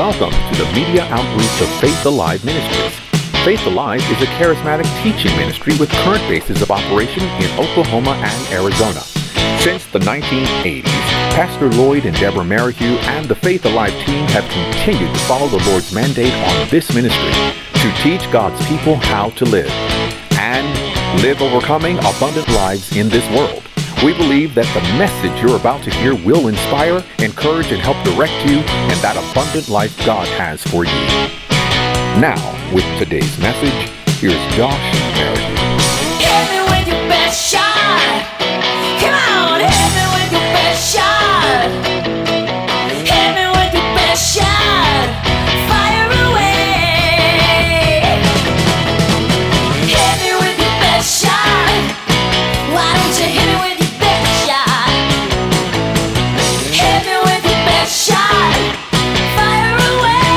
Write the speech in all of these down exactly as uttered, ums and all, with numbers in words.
Welcome to the media outreach of Faith Alive Ministries. Faith Alive is a charismatic teaching ministry with current bases of operation in Oklahoma and Arizona. Since the nineteen eighties, Pastor Lloyd and Deborah Merrihew and the Faith Alive team have continued to follow the Lord's mandate on this ministry to teach God's people how to live and live overcoming abundant lives in this world. We believe that the message you're about to hear will inspire, encourage, and help direct you in that abundant life God has for you. Now, with today's message, here's Josh Merrihew. Hit me with your best shot. Come on, hit me with your best shot. Hit me with your best shot. Fire away. Hit me with your best shot. Why don't you hit me with your best shot? Hit me with your best shot. Fire away.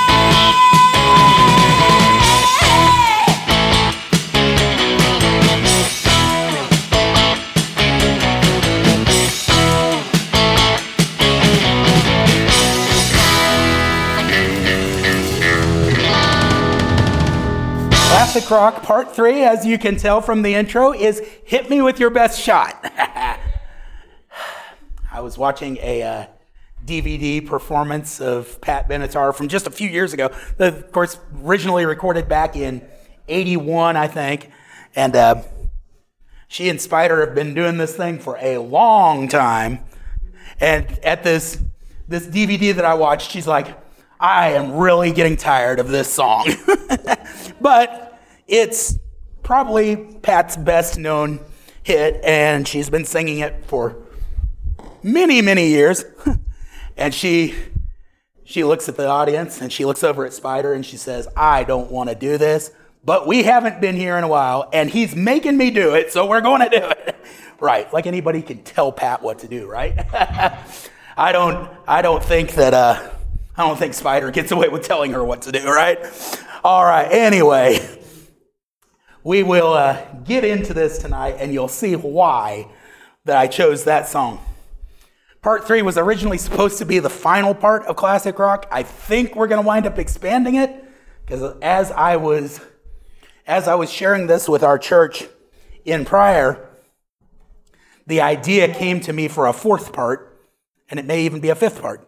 Classic Rock Part three, as you can tell from the intro, is Hit Me With Your Best Shot. I was watching a uh, D V D performance of Pat Benatar from just a few years ago. That, of course, originally recorded back in eighty-one, I think. And uh, she and Spider have been doing this thing for a long time. And at this, this D V D that I watched, she's like, I am really getting tired of this song. But it's probably Pat's best known hit, and she's been singing it for many, many years. And she she looks at the audience, and she looks over at Spider, and she says, I don't want to do this, but we haven't been here in a while, and he's making me do it, so we're going to do it. Right, like anybody can tell Pat what to do, right? I don't I don't think that uh I don't think Spider gets away with telling her what to do, right? All right, anyway, we will uh, get into this tonight, and you'll see why that I chose that song. Part three was originally supposed to be the final part of Classic Rock. I think we're going to wind up expanding it, because as I was as I was sharing this with our church in Pryor, the idea came to me for a fourth part, and it may even be a fifth part.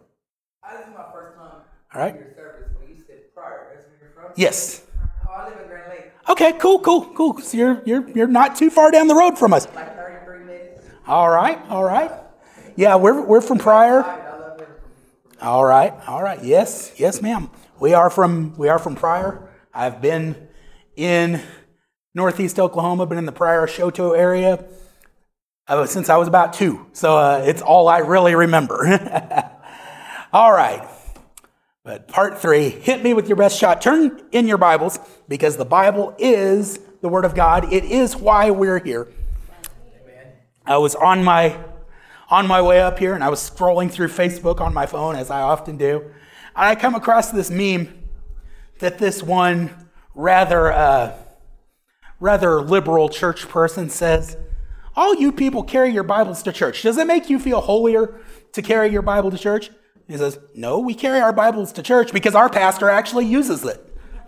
All right. Your service, but you said Pryor. That's where you're from? Yes. Oh, I live in Grand Lake. Okay, cool, cool, cool. So you're you're you're not too far down the road from us. Like thirty-three minutes. All right, all right. Yeah, we're we're from Pryor. I love it. All right, all right. Yes, yes, ma'am. We are from we are from Pryor. I've been in Northeast Oklahoma, been in the Pryor Shoto area uh, since I was about two. So uh, it's all I really remember. All right. But part three, hit me with your best shot. Turn in your Bibles, because the Bible is the Word of God. It is why we're here. Amen. I was on my on my way up here, and I was scrolling through Facebook on my phone, as I often do. And I come across this meme that this one rather uh, rather liberal church person says, all you people carry your Bibles to church. Does it make you feel holier to carry your Bible to church? He says, no, we carry our Bibles to church because our pastor actually uses it.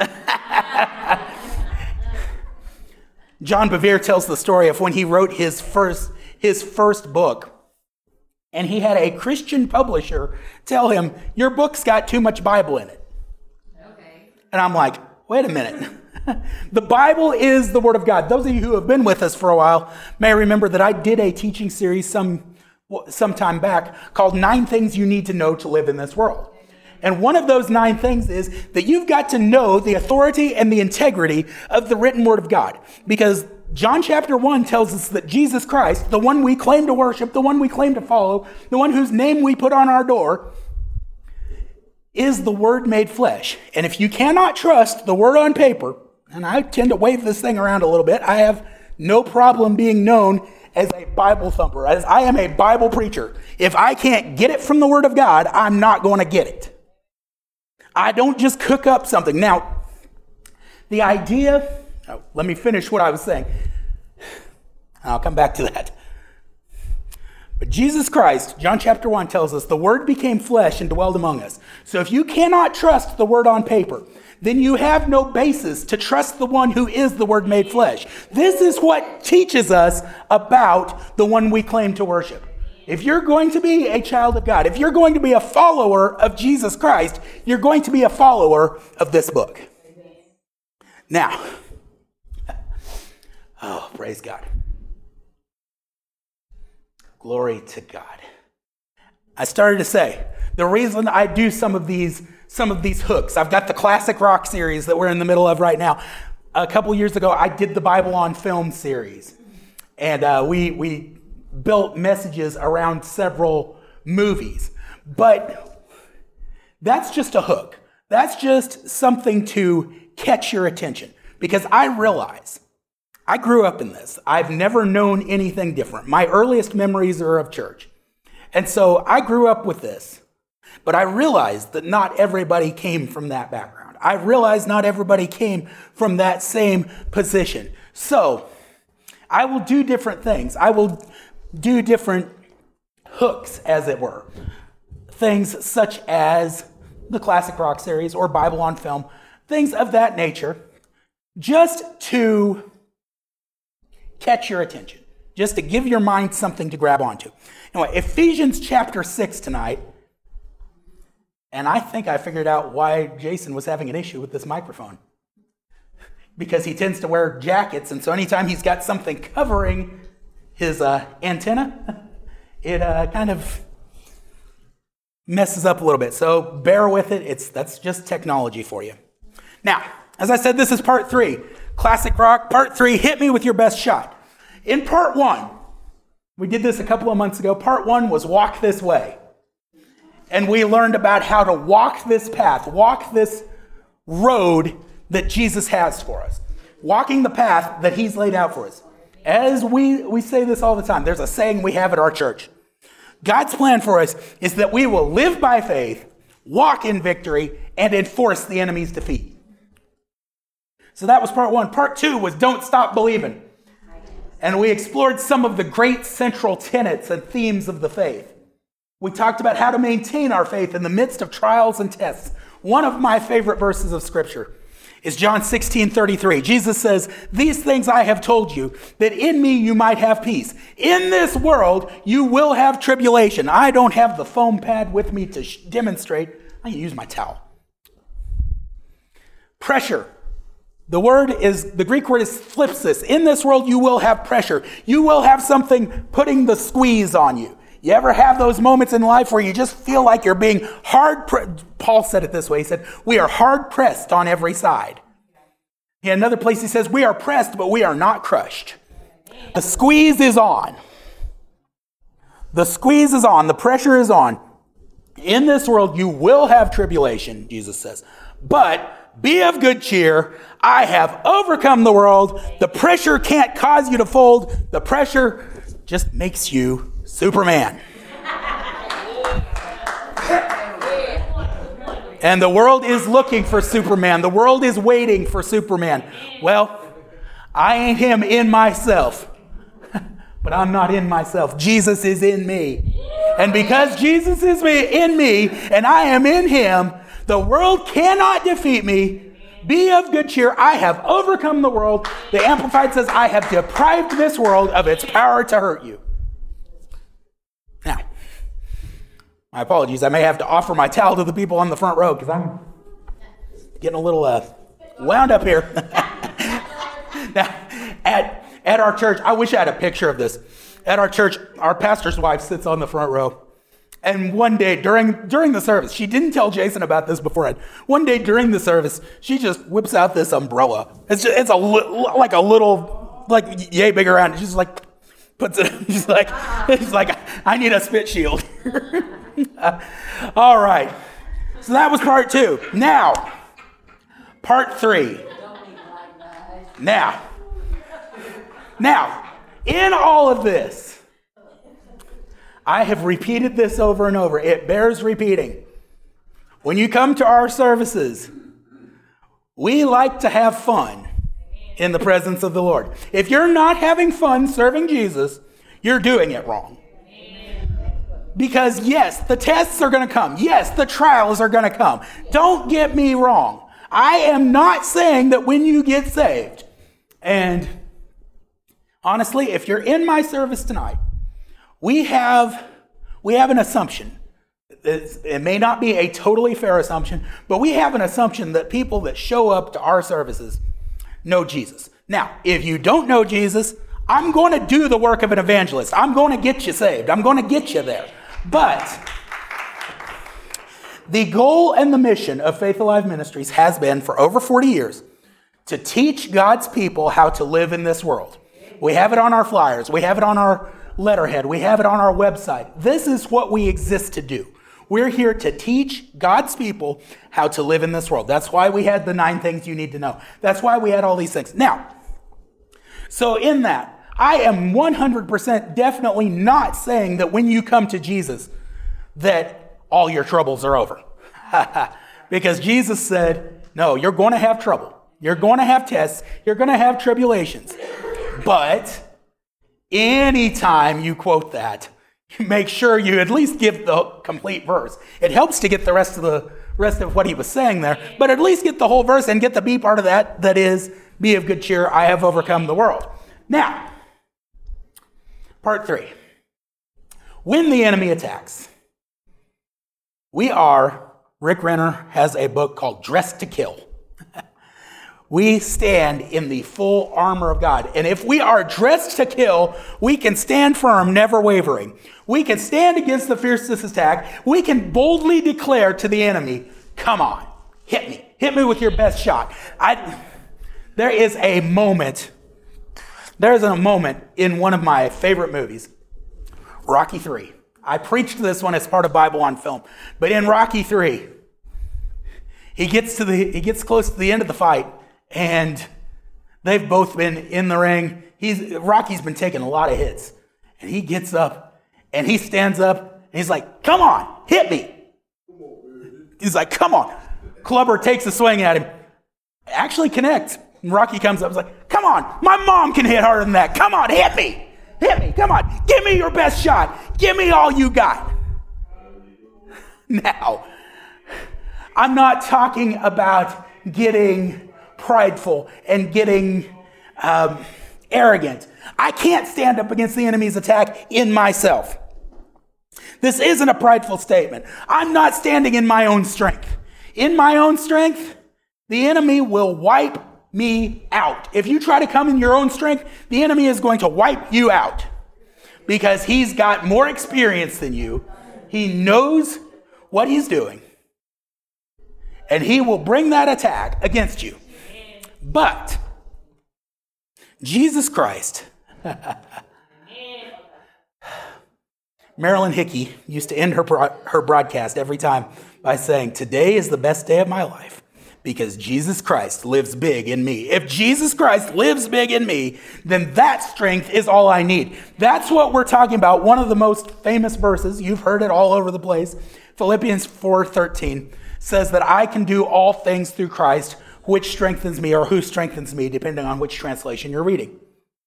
John Bevere tells the story of when he wrote his first his first book, and he had a Christian publisher tell him, your book's got too much Bible in it. Okay. And I'm like, wait a minute. The Bible is the Word of God. Those of you who have been with us for a while may remember that I did a teaching series some some time back called Nine Things You Need to Know to Live in This World. And one of those nine things is that you've got to know the authority and the integrity of the written Word of God. Because John chapter one tells us that Jesus Christ, the one we claim to worship, the one we claim to follow, the one whose name we put on our door, is the Word made flesh. And if you cannot trust the Word on paper, and I tend to wave this thing around a little bit, I have no problem being known as a Bible thumper, as I am a Bible preacher. If I can't get it from the Word of God, I'm not going to get it. I don't just cook up something. Now, the idea, oh, let me finish what I was saying. I'll come back to that. But Jesus Christ, John chapter one tells us, the Word became flesh and dwelled among us. So if you cannot trust the Word on paper, then you have no basis to trust the one who is the Word made flesh. This is what teaches us about the one we claim to worship. If you're going to be a child of God, if you're going to be a follower of Jesus Christ, you're going to be a follower of this book. Now, oh, praise God. Glory to God. I started to say, the reason I do some of these some of these hooks, I've got the classic rock series that we're in the middle of right now. A couple years ago, I did the Bible on Film series. And uh, we we built messages around several movies. But that's just a hook. That's just something to catch your attention. Because I realize I grew up in this. I've never known anything different. My earliest memories are of church. And so I grew up with this. But I realized that not everybody came from that background. I realized not everybody came from that same position. So I will do different things. I will do different hooks, as it were. Things such as the classic rock series or Bible on Film, things of that nature, just to catch your attention, just to give your mind something to grab onto. Anyway, Ephesians chapter six tonight, and I think I figured out why Jason was having an issue with this microphone. Because he tends to wear jackets, and so anytime he's got something covering his uh, antenna, it uh, kind of messes up a little bit. So bear with it. It's that's just technology for you. Now, as I said, this is part three. Classic rock, part three, hit me with your best shot. In part one, we did this a couple of months ago. Part one was walk this way. And we learned about how to walk this path, walk this road that Jesus has for us. Walking the path that he's laid out for us. As we, we say this all the time, there's a saying we have at our church. God's plan for us is that we will live by faith, walk in victory, and enforce the enemy's defeat. So that was part one. Part two was don't stop believing. And we explored some of the great central tenets and themes of the faith. We talked about how to maintain our faith in the midst of trials and tests. One of my favorite verses of Scripture is John sixteen thirty-three. Jesus says, "These things I have told you, that in me you might have peace. In this world you will have tribulation." I don't have the foam pad with me to sh- demonstrate. I can use my towel. Pressure. The word is, the Greek word is thlipsis. In this world you will have pressure. You will have something putting the squeeze on you. You ever have those moments in life where you just feel like you're being hard pressed? Paul said it this way. He said, we are hard pressed on every side. In another place he says, we are pressed, but we are not crushed. The squeeze is on. The squeeze is on. The pressure is on. In this world you will have tribulation, Jesus says. But be of good cheer. I have overcome the world. The pressure can't cause you to fold. The pressure just makes you Superman. And the world is looking for Superman. The world is waiting for Superman. Well, I ain't him in myself. But I'm not in myself. Jesus is in me. And because Jesus is in me and I am in him, the world cannot defeat me. Be of good cheer. I have overcome the world. The Amplified says, I have deprived this world of its power to hurt you. Now, my apologies. I may have to offer my towel to the people on the front row because I'm getting a little uh, wound up here. Now, at, at our church, I wish I had a picture of this. At our church, our pastor's wife sits on the front row. And one day during during the service, she didn't tell Jason about this beforehand. One day during the service, she just whips out this umbrella. It's just, it's a li- like a little, like yay big around. She's just like, puts it, she's like, she's like, I need a spit shield. uh, all right. So that was part two. Now, part three. Now, now, in all of this, I have repeated this over and over. It bears repeating. When you come to our services, we like to have fun in the presence of the Lord. If you're not having fun serving Jesus, you're doing it wrong. Because yes, the tests are going to come. Yes, the trials are going to come. Don't get me wrong. I am not saying that when you get saved, and honestly, if you're in my service tonight, we have, we have an assumption. It's, it may not be a totally fair assumption, but we have an assumption that people that show up to our services know Jesus. Now, if you don't know Jesus, I'm going to do the work of an evangelist. I'm going to get you saved. I'm going to get you there. But the goal and the mission of Faith Alive Ministries has been for over forty years to teach God's people how to live in this world. We have it on our flyers. We have it on our letterhead. We have it on our website. This is what we exist to do. We're here to teach God's people how to live in this world. That's why we had the nine things you need to know. That's why we had all these things. Now, so in that, I am one hundred percent definitely not saying that when you come to Jesus, that all your troubles are over. Because Jesus said, no, you're going to have trouble. You're going to have tests. You're going to have tribulations. But anytime you quote that, make sure you at least give the complete verse. It helps to get the rest of the rest of what he was saying there, but at least get the whole verse and get the B part of that, that is, be of good cheer, I have overcome the world. Now, part three. When the enemy attacks, we are, Rick Renner has a book called Dressed to Kill. We stand in the full armor of God. And if we are dressed to kill, we can stand firm, never wavering. We can stand against the fiercest attack. We can boldly declare to the enemy, come on, hit me. Hit me with your best shot. I, there is a moment, there is a moment in one of my favorite movies, Rocky three. I preached this one as part of Bible on Film. But in Rocky three, he gets to the he gets close to the end of the fight, and they've both been in the ring. He's Rocky's been taking a lot of hits. And he gets up and he stands up and he's like, come on, hit me. He's like, come on. Clubber takes a swing at him. Actually connects. And Rocky comes up and is like, come on, my mom can hit harder than that. Come on, hit me. Hit me. Come on. Give me your best shot. Give me all you got. Now, I'm not talking about getting prideful and getting um, arrogant. I can't stand up against the enemy's attack in myself. This isn't a prideful statement. I'm not standing in my own strength. In my own strength, the enemy will wipe me out. If you try to come in your own strength, the enemy is going to wipe you out because he's got more experience than you. He knows what he's doing, and he will bring that attack against you. But Jesus Christ, Marilyn Hickey used to end her her broadcast every time by saying, today is the best day of my life because Jesus Christ lives big in me. If Jesus Christ lives big in me, then that strength is all I need. That's what we're talking about. One of the most famous verses, you've heard it all over the place, Philippians four thirteen, says that I can do all things through Christ, which strengthens me, or who strengthens me, depending on which translation you're reading.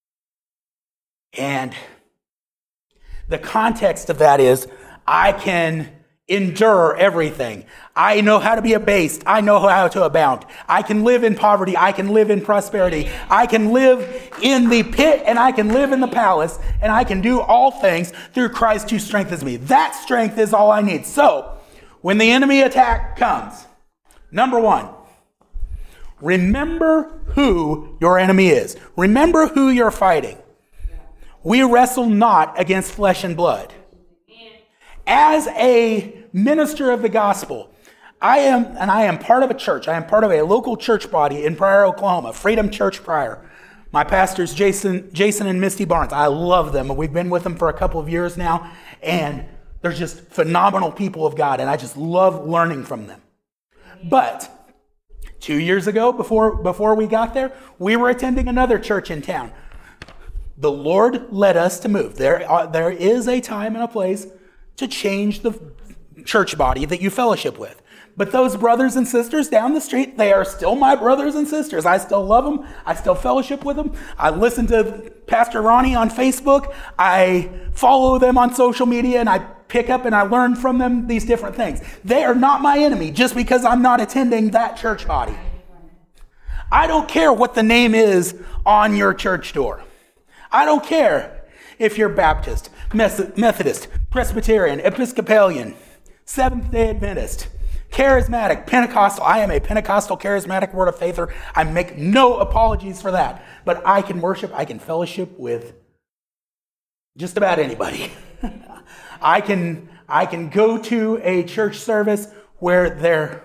And the context of that is, I can endure everything. I know how to be abased. I know how to abound. I can live in poverty. I can live in prosperity. I can live in the pit and I can live in the palace, and I can do all things through Christ who strengthens me. That strength is all I need. So, when the enemy attack comes, number one, remember who your enemy is. Remember who you're fighting. We wrestle not against flesh and blood. As a minister of the gospel, I am, and I am part of a church. I am part of a local church body in Pryor, Oklahoma, Freedom Church Pryor. My pastors, Jason, Jason and Misty Barnes. I love them. We've been with them for a couple of years now, and they're just phenomenal people of God, and I just love learning from them. But two years ago, before, before we got there, we were attending another church in town. The Lord led us to move. There, are, there is a time and a place to change the church body that you fellowship with. But those brothers and sisters down the street, they are still my brothers and sisters. I still love them. I still fellowship with them. I listen to Pastor Ronnie on Facebook. I follow them on social media, and I pick up and I learn from them these different things. They are not my enemy just because I'm not attending that church body. I don't care what the name is on your church door. I don't care if you're Baptist, Methodist, Presbyterian, Episcopalian, Seventh-day Adventist, Charismatic, Pentecostal. I am a Pentecostal Charismatic Word of Faither. I make no apologies for that. But I can worship, I can fellowship with just about anybody. I can I can go to a church service where there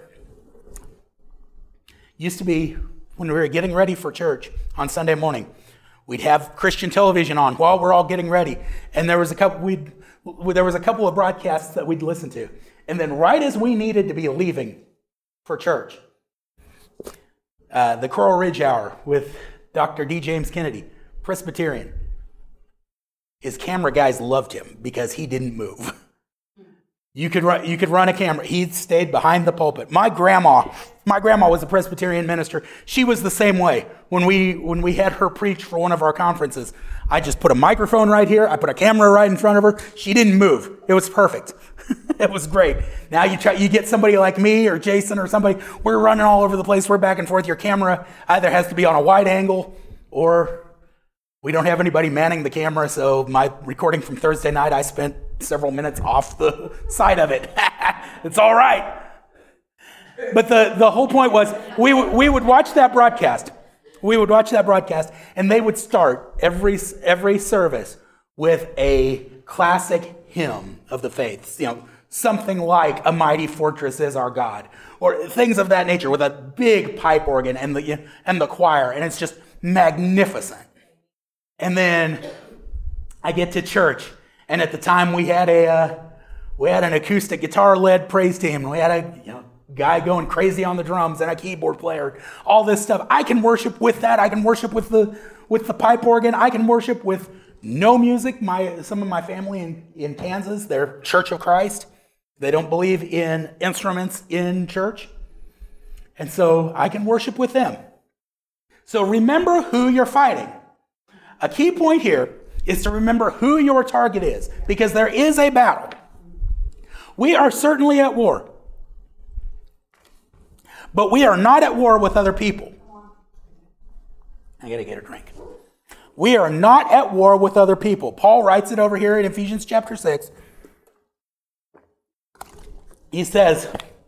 used to be, when we were getting ready for church on Sunday morning, we'd have Christian television on while we're all getting ready, and there was a couple we'd there was a couple of broadcasts that we'd listen to, and then right as we needed to be leaving for church, uh, the Coral Ridge Hour with Doctor D. James Kennedy, Presbyterian. His camera guys loved him because he didn't move. You could run, you could run a camera. He stayed behind the pulpit. My grandma, my grandma was a Presbyterian minister. She was the same way. When we when we had her preach for one of our conferences, I just put a microphone right here. I put a camera right in front of her. She didn't move. It was perfect. It was great. Now you try, you get somebody like me or Jason or somebody. We're running all over the place. We're back and forth. Your camera either has to be on a wide angle or we don't have anybody manning the camera, so my recording from Thursday night, I spent several minutes off the side of it. It's all right. But the, the whole point was we, w- we would watch that broadcast. We would watch that broadcast, and they would start every every service with a classic hymn of the faith. You know, something like "A Mighty Fortress Is Our God," or things of that nature, with a big pipe organ and the and the choir, and it's just magnificent. And then I get to church, and at the time we had a uh, we had an acoustic guitar-led praise team, and we had a you know, guy going crazy on the drums and a keyboard player. All this stuff, I can worship with that. I can worship with the with the pipe organ. I can worship with no music. My some of my family in, in Kansas, they're Church of Christ. They don't believe in instruments in church, and so I can worship with them. So remember who you're fighting. A key point here is to remember who your target is, because there is a battle. We are certainly at war, but we are not at war with other people. I gotta get a drink. We are not at war with other people. Paul writes it over here in Ephesians chapter six. He says,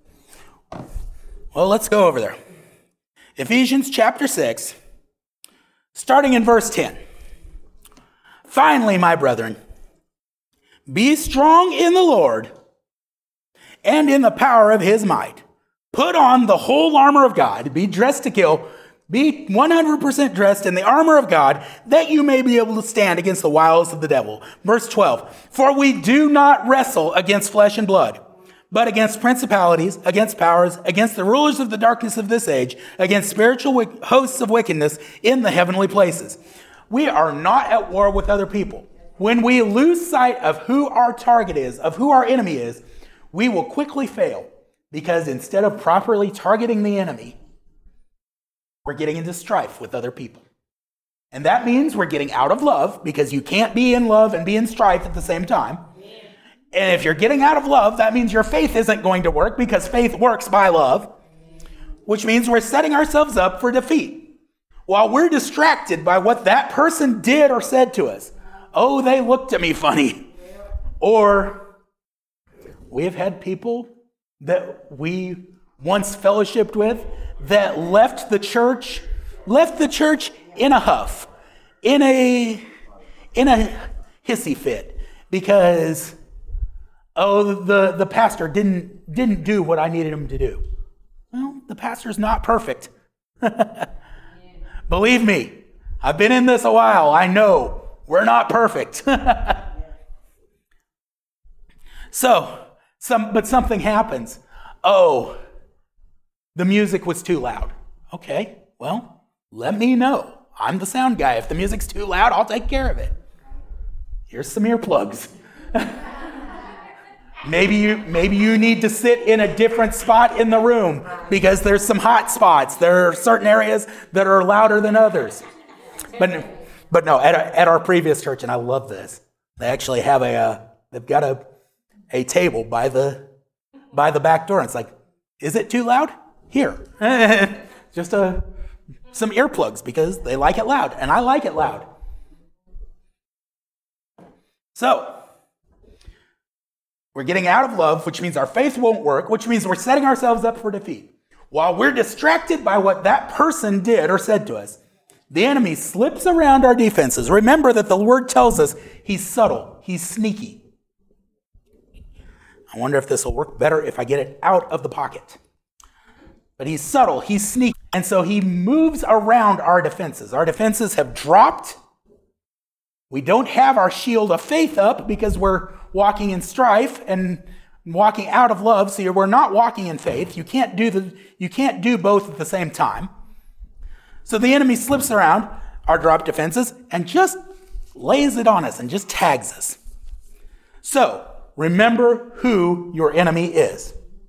well, let's go over there. Ephesians chapter six, starting in verse ten. Finally, my brethren, be strong in the Lord and in the power of his might. Put on the whole armor of God, be dressed to kill, be one hundred percent dressed in the armor of God, that you may be able to stand against the wiles of the devil. Verse twelve, for we do not wrestle against flesh and blood, but against principalities, against powers, against the rulers of the darkness of this age, against spiritual hosts of wickedness in the heavenly places. We are not at war with other people. When we lose sight of who our target is, of who our enemy is, we will quickly fail, because instead of properly targeting the enemy, we're getting into strife with other people. And that means we're getting out of love, because you can't be in love and be in strife at the same time. And if you're getting out of love, that means your faith isn't going to work, because faith works by love, which means we're setting ourselves up for defeat. While we're distracted by what that person did or said to us. Oh, they looked at me funny. Or we have had people that we once fellowshipped with that left the church, left the church in a huff, in a, in a hissy fit, because, oh, the, the pastor didn't, didn't do what I needed him to do. Well, the pastor's not perfect. Believe me, I've been in this a while. I know we're not perfect. so, some, but something happens. Oh, the music was too loud. Okay, well, let me know. I'm the sound guy. If the music's too loud, I'll take care of it. Here's some earplugs. Maybe you maybe you need to sit in a different spot in the room, because there's some hot spots. There are certain areas that are louder than others. But but no, at, a, at our previous church, and I love this, they actually have a uh, they've got a a table by the by the back door. And it's like, is it too loud? Here. Just a, some earplugs because they like it loud, and I like it loud. So, we're getting out of love, which means our faith won't work, which means we're setting ourselves up for defeat. While we're distracted by what that person did or said to us, the enemy slips around our defenses. Remember that the word tells us he's subtle, he's sneaky. I wonder if this will work better if I get it out of the pocket. But he's subtle, he's sneaky, and so he moves around our defenses. Our defenses have dropped. We don't have our shield of faith up because we're walking in strife and walking out of love, so we're not walking in faith. You can't do the you can't do both at the same time. So the enemy slips around our dropped defenses and just lays it on us and just tags us. So remember who your enemy is.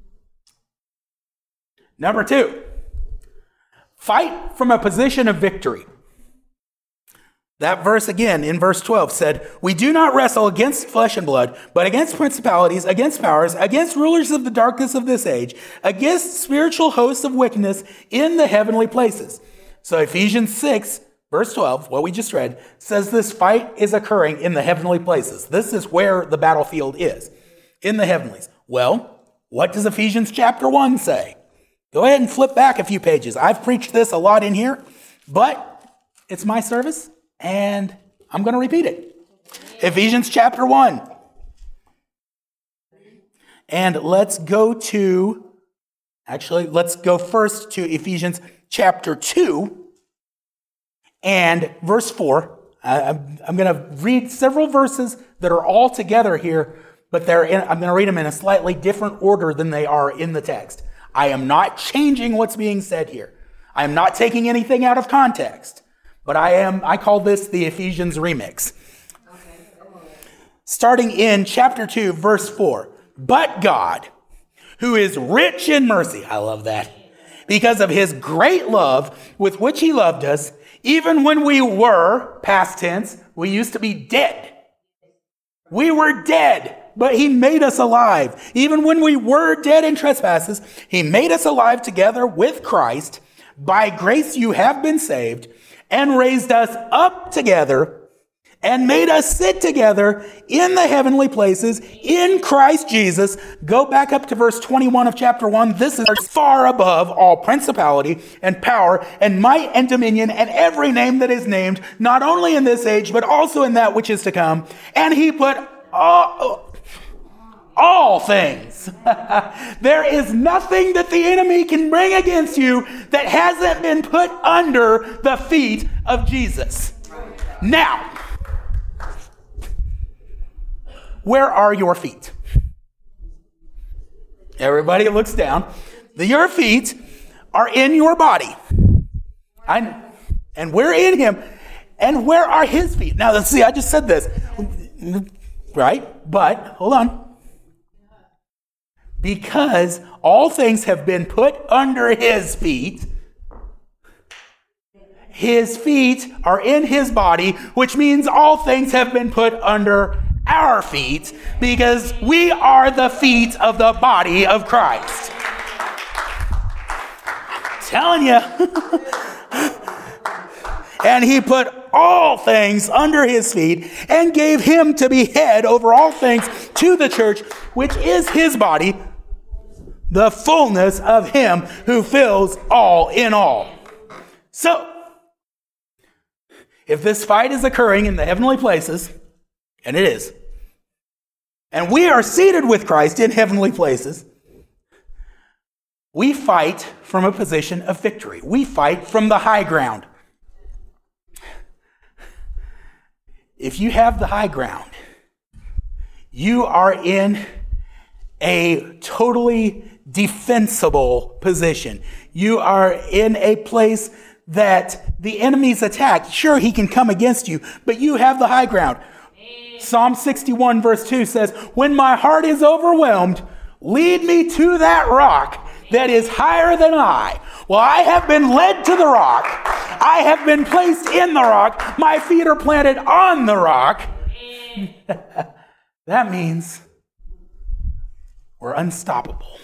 Number two, fight from a position of victory. That verse again in verse twelve said, we do not wrestle against flesh and blood, but against principalities, against powers, against rulers of the darkness of this age, against spiritual hosts of wickedness in the heavenly places. So Ephesians six, verse twelve, what we just read, says this fight is occurring in the heavenly places. This is where the battlefield is, in the heavenlies. Well, what does Ephesians chapter one say? Go ahead and flip back a few pages. I've preached this a lot in here, but it's my service. And I'm going to repeat it. Ephesians chapter one. And let's go to, actually, let's go first to Ephesians chapter two and verse four. I'm, I'm going to read several verses that are all together here, but they're in, I'm going to read them in a slightly different order than they are in the text. I am not changing what's being said here. I am not taking anything out of context. But I am, I call this the Ephesians remix. Starting in chapter two, verse four. But God, who is rich in mercy, I love that, because of his great love with which he loved us, even when we were, past tense, we used to be dead. We were dead, but he made us alive. Even when we were dead in trespasses, he made us alive together with Christ. By grace you have been saved, and raised us up together and made us sit together in the heavenly places in Christ Jesus. Go back up to verse twenty-one of chapter one. This is far above all principality and power and might and dominion and every name that is named, not only in this age, but also in that which is to come. And he put all, all things. There is nothing that the enemy can bring against you that hasn't been put under the feet of Jesus. Now, where are your feet? Everybody looks down. The, your feet are in your body. I, and we're in him. And where are his feet? Now, let's see, I just said this. Right? But, hold on. Because all things have been put under his feet, his feet are in his body, which means all things have been put under our feet, because we are the feet of the body of Christ. I'm telling you. And he put all things under his feet and gave him to be head over all things to the church, which is his body, the fullness of him who fills all in all. So, if this fight is occurring in the heavenly places, and it is, and we are seated with Christ in heavenly places, we fight from a position of victory. We fight from the high ground. If you have the high ground, you are in a totally defensible position. You are in a place that the enemy's attack, sure, he can come against you, but you have the high ground. Psalm sixty-one verse two says, when my heart is overwhelmed, lead me to that rock that is higher than I. Well, I have been led to the rock. I have been placed in the rock. My feet are planted on the rock. That means We're unstoppable.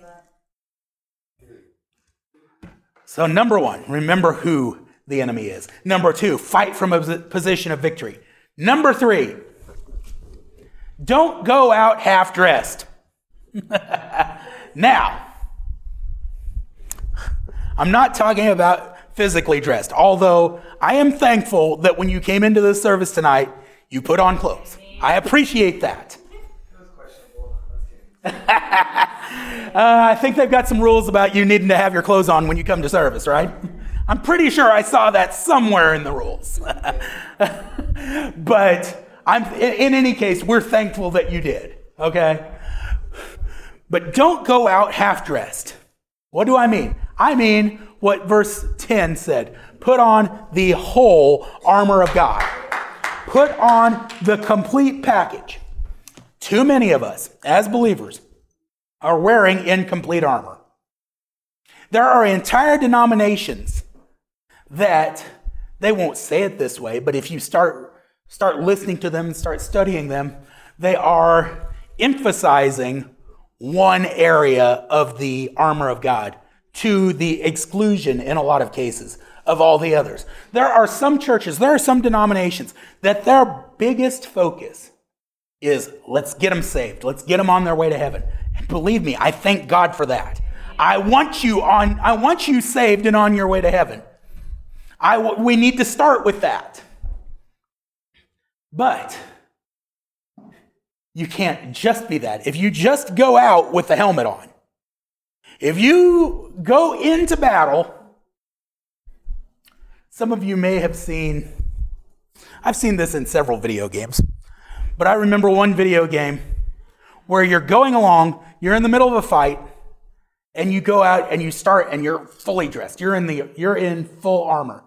So number one, remember who the enemy is. Number two, fight from a position of victory. Number three, don't go out half-dressed. Now, I'm not talking about physically dressed, although I am thankful that when you came into this service tonight, you put on clothes. I appreciate that. uh, I think they've got some rules about you needing to have your clothes on when you come to service, right? I'm pretty sure I saw that somewhere in the rules. But I'm, in, in any case, we're thankful that you did, okay? But don't go out half-dressed. What do I mean? I mean what verse ten said. Put on the whole armor of God. Put on the complete package. Too many of us, as believers, are wearing incomplete armor. There are entire denominations that, they won't say it this way, but if you start, start listening to them and start studying them, they are emphasizing one area of the armor of God to the exclusion, in a lot of cases, of all the others. There are some churches, there are some denominations that their biggest focus is, let's get them saved. Let's get them on their way to heaven. And believe me, I thank God for that. I want you on, I want you saved and on your way to heaven. I, we need to start with that. But you can't just be that. If you just go out with the helmet on, if you go into battle, some of you may have seen, I've seen this in several video games, but I remember one video game where you're going along, you're in the middle of a fight, and you go out and you start and you're fully dressed. You're in the you're in full armor.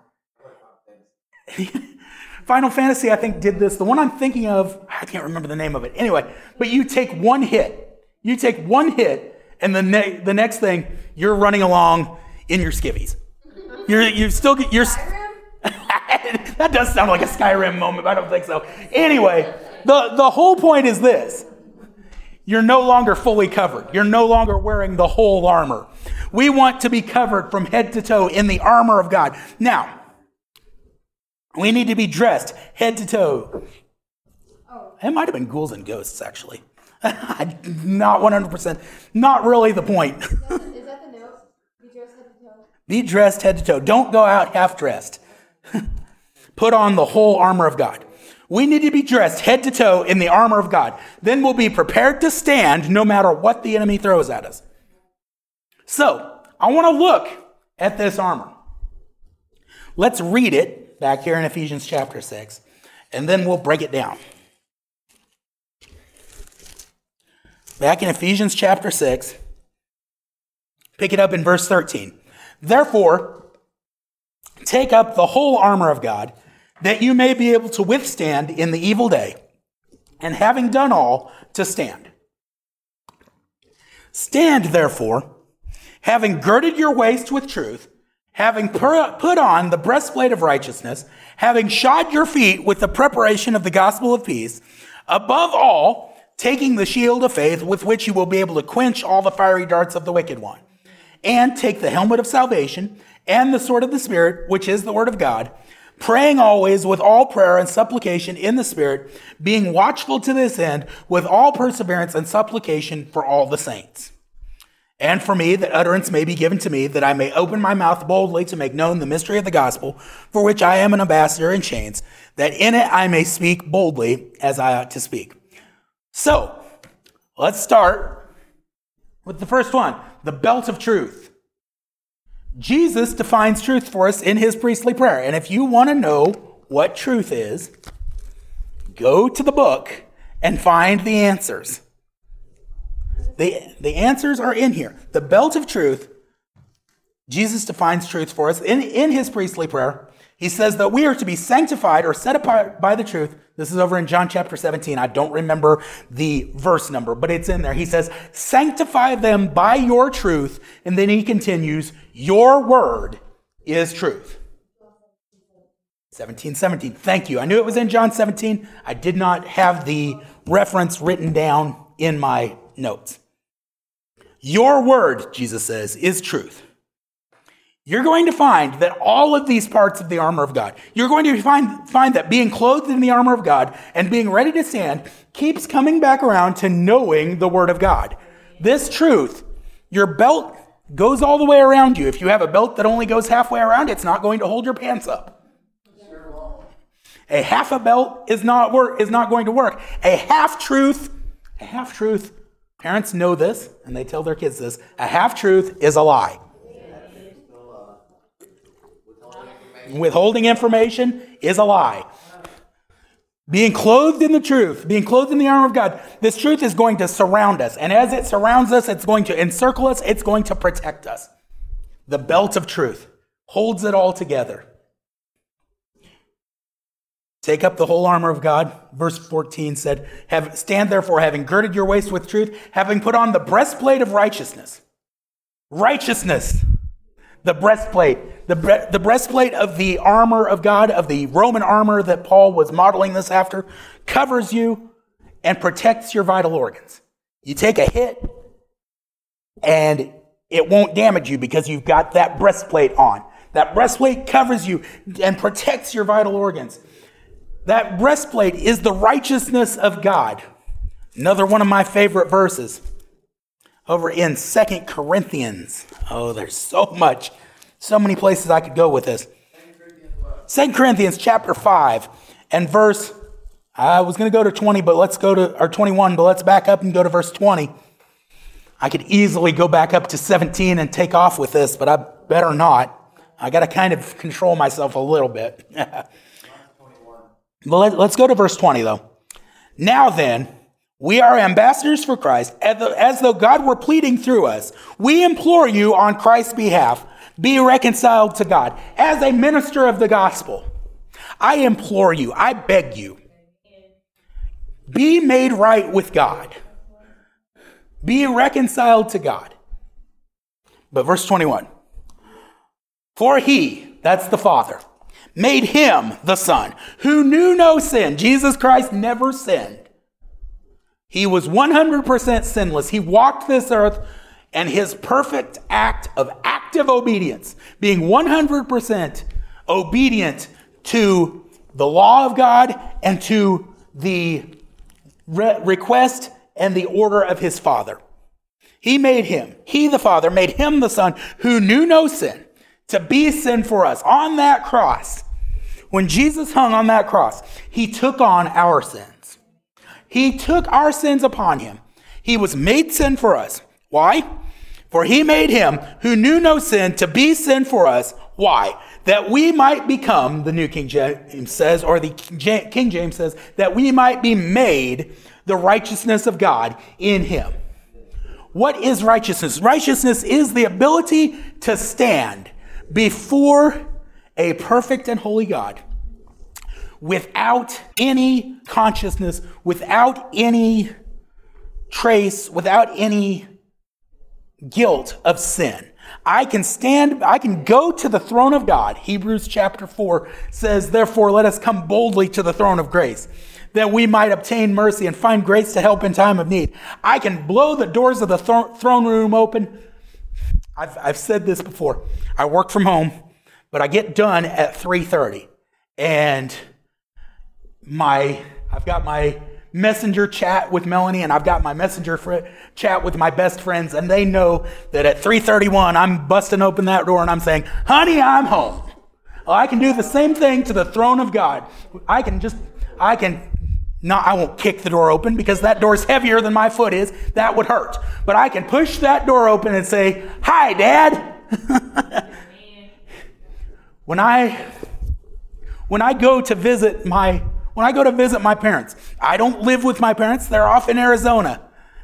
Final Fantasy, I think, did this. The one I'm thinking of, I can't remember the name of it. Anyway, but you take one hit. You take one hit, and the ne- the next thing, you're running along in your skivvies. You're you still get your. That does sound like a Skyrim moment, but I don't think so. Anyway, the, the whole point is this. You're no longer fully covered. You're no longer wearing the whole armor. We want to be covered from head to toe in the armor of God. Now, we need to be dressed head to toe. Oh. It might have been ghouls and ghosts, actually. Not one hundred percent. Not really the point. Is that the, is that the note? Be dressed head to toe. Be dressed head to toe. Don't go out half-dressed. Put on the whole armor of God. We need to be dressed head to toe in the armor of God. Then we'll be prepared to stand no matter what the enemy throws at us. So, I want to look at this armor. Let's read it back here in Ephesians chapter six, and then we'll break it down. Back in Ephesians chapter six, pick it up in verse thirteen. Therefore, take up the whole armor of God, that you may be able to withstand in the evil day, and having done all, to stand. Stand, therefore, having girded your waist with truth, having put on the breastplate of righteousness, having shod your feet with the preparation of the gospel of peace, above all, taking the shield of faith with which you will be able to quench all the fiery darts of the wicked one, and take the helmet of salvation and the sword of the Spirit, which is the word of God, praying always with all prayer and supplication in the Spirit, being watchful to this end with all perseverance and supplication for all the saints. And for me, that utterance may be given to me, that I may open my mouth boldly to make known the mystery of the gospel, for which I am an ambassador in chains, that in it I may speak boldly as I ought to speak. So, let's start with the first one, the belt of truth. Jesus defines truth for us in his priestly prayer. And if you want to know what truth is, go to the book and find the answers. The, the answers are in here. The belt of truth, Jesus defines truth for us in, in his priestly prayer. He says that we are to be sanctified or set apart by the truth. This is over in John chapter seventeen. I don't remember the verse number, but it's in there. He says, sanctify them by your truth. And then he continues, your word is truth. seventeen seventeen. Thank you. I knew it was in John seventeen. I did not have the reference written down in my notes. Your word, Jesus says, is truth. You're going to find that all of these parts of the armor of God, you're going to find, find that being clothed in the armor of God and being ready to stand keeps coming back around to knowing the word of God. This truth, your belt goes all the way around you. If you have a belt that only goes halfway around, it's not going to hold your pants up. A half a belt is not work, is not going to work. A half truth, a half truth, parents know this and they tell their kids this, a half truth is a lie. Withholding information is a lie. Being clothed in the truth, being clothed in the armor of God, this truth is going to surround us. And as it surrounds us, it's going to encircle us. It's going to protect us. The belt of truth holds it all together. Take up the whole armor of God. Verse fourteen said, "Have stand therefore, having girded your waist with truth, having put on the breastplate of righteousness." Righteousness. The breastplate, the, bre- the breastplate of the armor of God, of the Roman armor that Paul was modeling this after, covers you and protects your vital organs. You take a hit and it won't damage you because you've got that breastplate on. That breastplate covers you and protects your vital organs. That breastplate is the righteousness of God. Another one of my favorite verses. Over in Second Corinthians. Oh, there's so much. So many places I could go with this. Second Corinthians chapter five and verse, I was going to go to twenty, but let's go to, or twenty-one, but let's back up and go to verse twenty. I could easily go back up to seventeen and take off with this, but I better not. I got to kind of control myself a little bit. But let, let's go to verse twenty though. Now then, we are ambassadors for Christ, as though God were pleading through us. We implore you on Christ's behalf, be reconciled to God. As a minister of the gospel, I implore you, I beg you, be made right with God. Be reconciled to God. But verse twenty-one, for he, that's the Father, made him the Son, who knew no sin. Jesus Christ never sinned. He was one hundred percent sinless. He walked this earth, and his perfect act of active obedience, being one hundred percent obedient to the law of God and to the re- request and the order of his Father. He made him, he the Father, made him the Son who knew no sin to be sin for us. On that cross, when Jesus hung on that cross, he took on our sins. He took our sins upon him. He was made sin for us. Why? For he made him who knew no sin to be sin for us. Why? That we might become, the New King James says, or the King James says, that we might be made the righteousness of God in him. What is righteousness? Righteousness is the ability to stand before a perfect and holy God without any consciousness, without any trace, without any guilt of sin. I can stand, I can go to the throne of God. Hebrews chapter four says, therefore, let us come boldly to the throne of grace, that we might obtain mercy and find grace to help in time of need. I can blow the doors of the th- throne room open. I've, I've said this before. I work from home, but I get done at three thirty. And my, I've got my messenger chat with Melanie, and I've got my messenger fr- chat with my best friends, and they know that at three thirty-one, I'm busting open that door and I'm saying, honey, I'm home. Well, I can do the same thing to the throne of God. I can just, I can, not, I won't kick the door open because that door is heavier than my foot is. That would hurt. But I can push that door open and say, hi, Dad. when I, when I go to visit my When I go to visit my parents, I don't live with my parents. They're off in Arizona.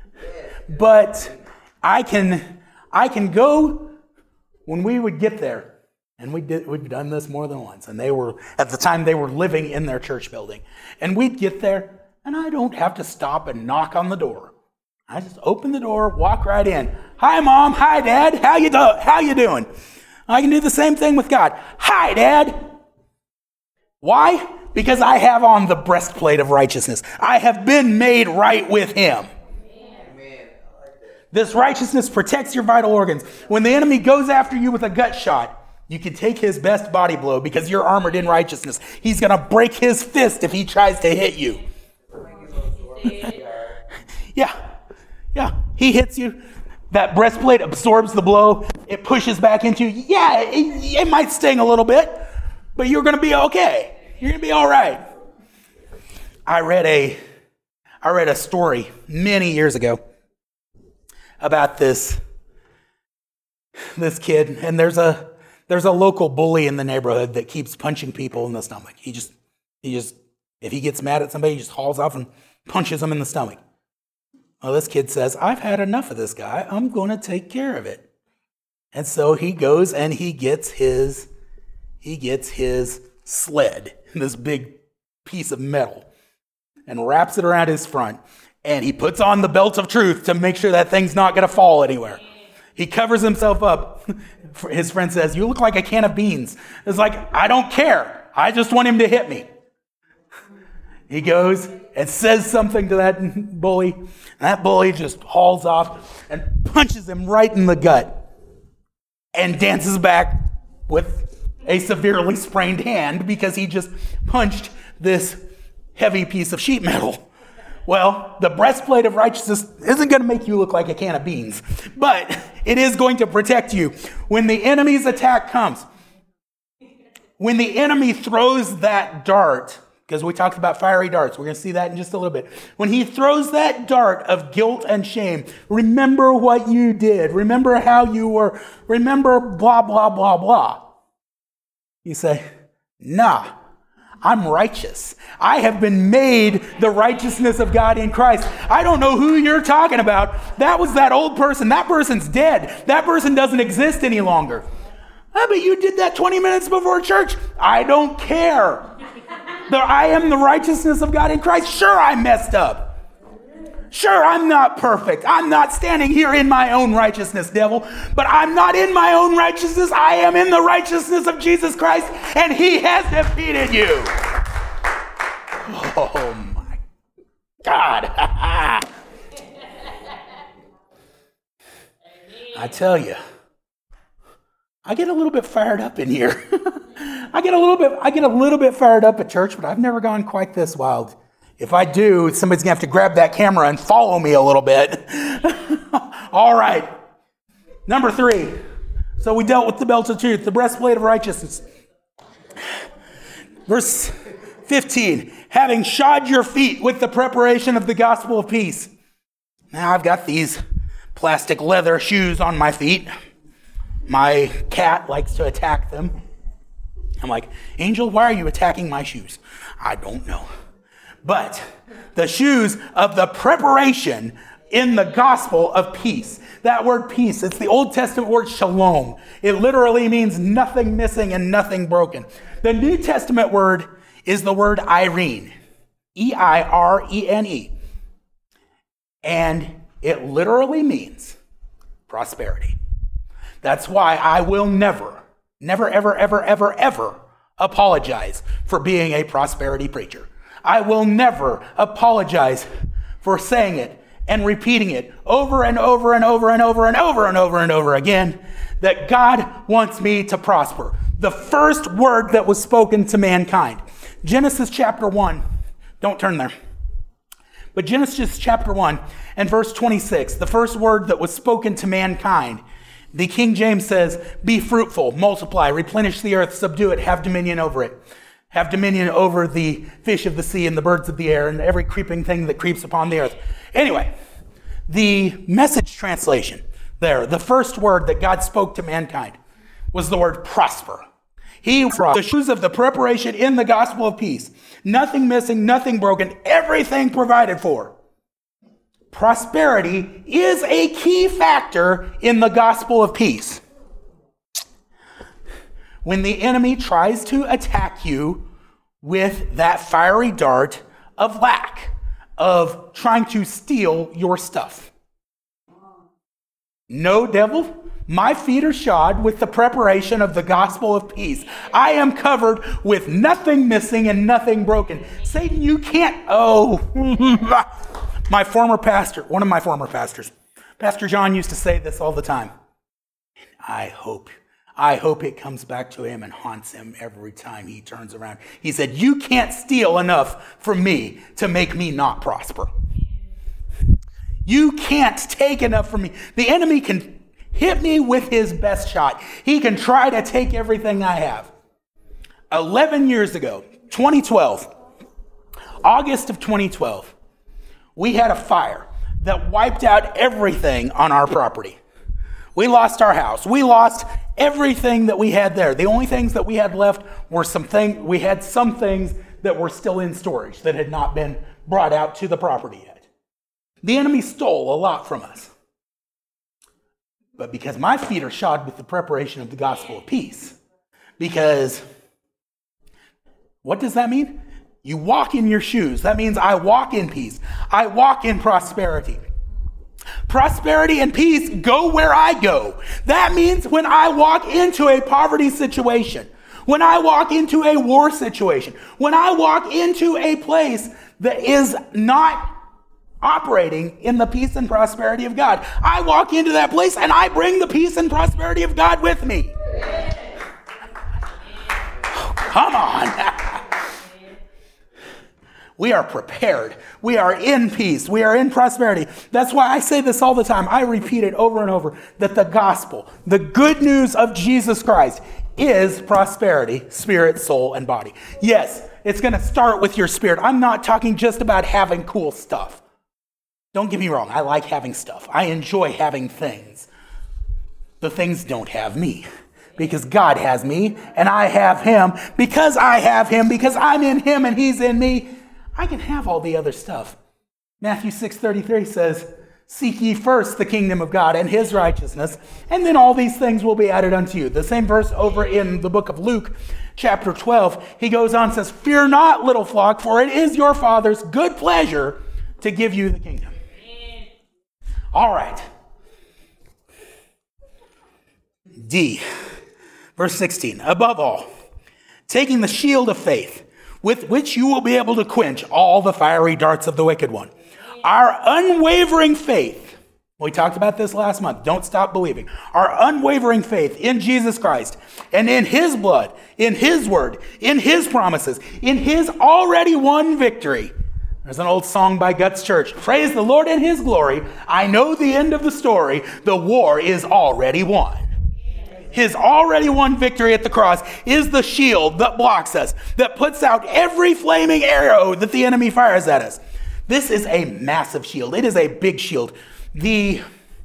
But I can I can go when we would get there. And we did, we've done this more than once. And they were, at the time, they were living in their church building. And we'd get there, and I don't have to stop and knock on the door. I just open the door, walk right in. Hi, Mom. Hi, Dad. How you do- How you doing? I can do the same thing with God. Hi, Dad. Why? Because I have on the breastplate of righteousness. I have been made right with him. Amen. I like that. This righteousness protects your vital organs. When the enemy goes after you with a gut shot, you can take his best body blow because you're armored in righteousness. He's going to break his fist if he tries to hit you. Yeah, yeah. He hits you. That breastplate absorbs the blow. It pushes back into you. Yeah, it, it might sting a little bit, but you're going to be okay. You're going to be all right. I read a, I read a story many years ago about this, this kid, and there's a There's a local bully in the neighborhood that keeps punching people in the stomach. He just, he just, if he gets mad at somebody, he just hauls off and punches them in the stomach. Well, this kid says, I've had enough of this guy. I'm going to take care of it. And so he goes and he gets his, he gets his sled, this big piece of metal, and wraps it around his front. And he puts on the belt of truth to make sure that thing's not going to fall anywhere. He covers himself up. His friend says, you look like a can of beans. It's like, I don't care. I just want him to hit me. He goes and says something to that bully. And that bully just hauls off and punches him right in the gut and dances back with a severely sprained hand because he just punched this heavy piece of sheet metal. Well, the breastplate of righteousness isn't going to make you look like a can of beans, but it is going to protect you. When the enemy's attack comes, when the enemy throws that dart, because we talked about fiery darts, we're going to see that in just a little bit. When he throws that dart of guilt and shame, remember what you did. Remember how you were. Remember blah, blah, blah, blah. You say, nah. I'm righteous. I have been made the righteousness of God in Christ. I don't know who you're talking about. That was that old person. That person's dead. That person doesn't exist any longer. Ah, but you did that twenty minutes before church. I don't care. The, I am the righteousness of God in Christ. Sure, I messed up. Sure, I'm not perfect. I'm not standing here in my own righteousness, devil. But I'm not in my own righteousness. I am in the righteousness of Jesus Christ, and he has defeated you. Oh, my God. I tell you, I get a little bit fired up in here. I get a little bit, I get a little bit fired up at church, but I've never gone quite this wild. If I do, somebody's going to have to grab that camera and follow me a little bit. All right. Number three. So we dealt with the belt of truth, the breastplate of righteousness. Verse fifteen. Having shod your feet with the preparation of the gospel of peace. Now I've got these plastic leather shoes on my feet. My cat likes to attack them. I'm like, Angel, why are you attacking my shoes? I don't know. But the shoes of the preparation in the gospel of peace. That word peace, it's the Old Testament word shalom. It literally means nothing missing and nothing broken. The New Testament word is the word Irene. E I R E N E. And it literally means prosperity. That's why I will never, never, ever, ever, ever, ever apologize for being a prosperity preacher. I will never apologize for saying it and repeating it over and over and over and over and over and over and over again, that God wants me to prosper. The first word that was spoken to mankind. Genesis chapter one. Don't turn there. But Genesis chapter one and verse twenty-six, the first word that was spoken to mankind. The King James says, be fruitful, multiply, replenish the earth, subdue it, have dominion over it. Have dominion over the fish of the sea and the birds of the air and every creeping thing that creeps upon the earth. Anyway, the Message translation there, the first word that God spoke to mankind was the word prosper. He brought the shoes of the preparation in the gospel of peace. Nothing missing, nothing broken, everything provided for. Prosperity is a key factor in the gospel of peace. When the enemy tries to attack you with that fiery dart of lack, of trying to steal your stuff. No, devil, my feet are shod with the preparation of the gospel of peace. I am covered with nothing missing and nothing broken. Satan, you can't, oh, my former pastor, one of my former pastors, Pastor John used to say this all the time. I hope, I hope it comes back to him and haunts him every time he turns around. He said, you can't steal enough from me to make me not prosper. You can't take enough from me. The enemy can hit me with his best shot. He can try to take everything I have. eleven years ago, twenty twelve, August of twenty twelve, we had a fire that wiped out everything on our property. We lost our house. We lost everything that we had there. The only things that we had left were some things, we had some things that were still in storage that had not been brought out to the property yet. The enemy stole a lot from us. But because my feet are shod with the preparation of the gospel of peace, because what does that mean? You walk in your shoes. That means I walk in peace. I walk in prosperity. Prosperity and peace go where I go. That means when I walk into a poverty situation, when I walk into a war situation, when I walk into a place that is not operating in the peace and prosperity of God, I walk into that place and I bring the peace and prosperity of God with me. Oh, come on. We are prepared. We are in peace. We are in prosperity. That's why I say this all the time. I repeat it over and over, that the gospel, the good news of Jesus Christ, is prosperity, spirit, soul, and body. Yes, it's going to start with your spirit. I'm not talking just about having cool stuff. Don't get me wrong. I like having stuff. I enjoy having things. The things don't have me. Because God has me, and I have him. Because I have him, because I'm in him and he's in me, I can have all the other stuff. Matthew six thirty-three says, seek ye first the kingdom of God and his righteousness, and then all these things will be added unto you. The same verse over in the book of Luke, chapter twelve, he goes on and says, fear not, little flock, for it is your Father's good pleasure to give you the kingdom. All right. D, verse sixteen, above all, taking the shield of faith, with which you will be able to quench all the fiery darts of the wicked one. Our unwavering faith, we talked about this last month, don't stop believing. Our unwavering faith in Jesus Christ and in his blood, in his word, in his promises, in his already won victory. There's an old song by Guts Church. Praise the Lord in his glory. I know the end of the story. The war is already won. His already won victory at the cross is the shield that blocks us, that puts out every flaming arrow that the enemy fires at us. This is a massive shield. It is a big shield. The,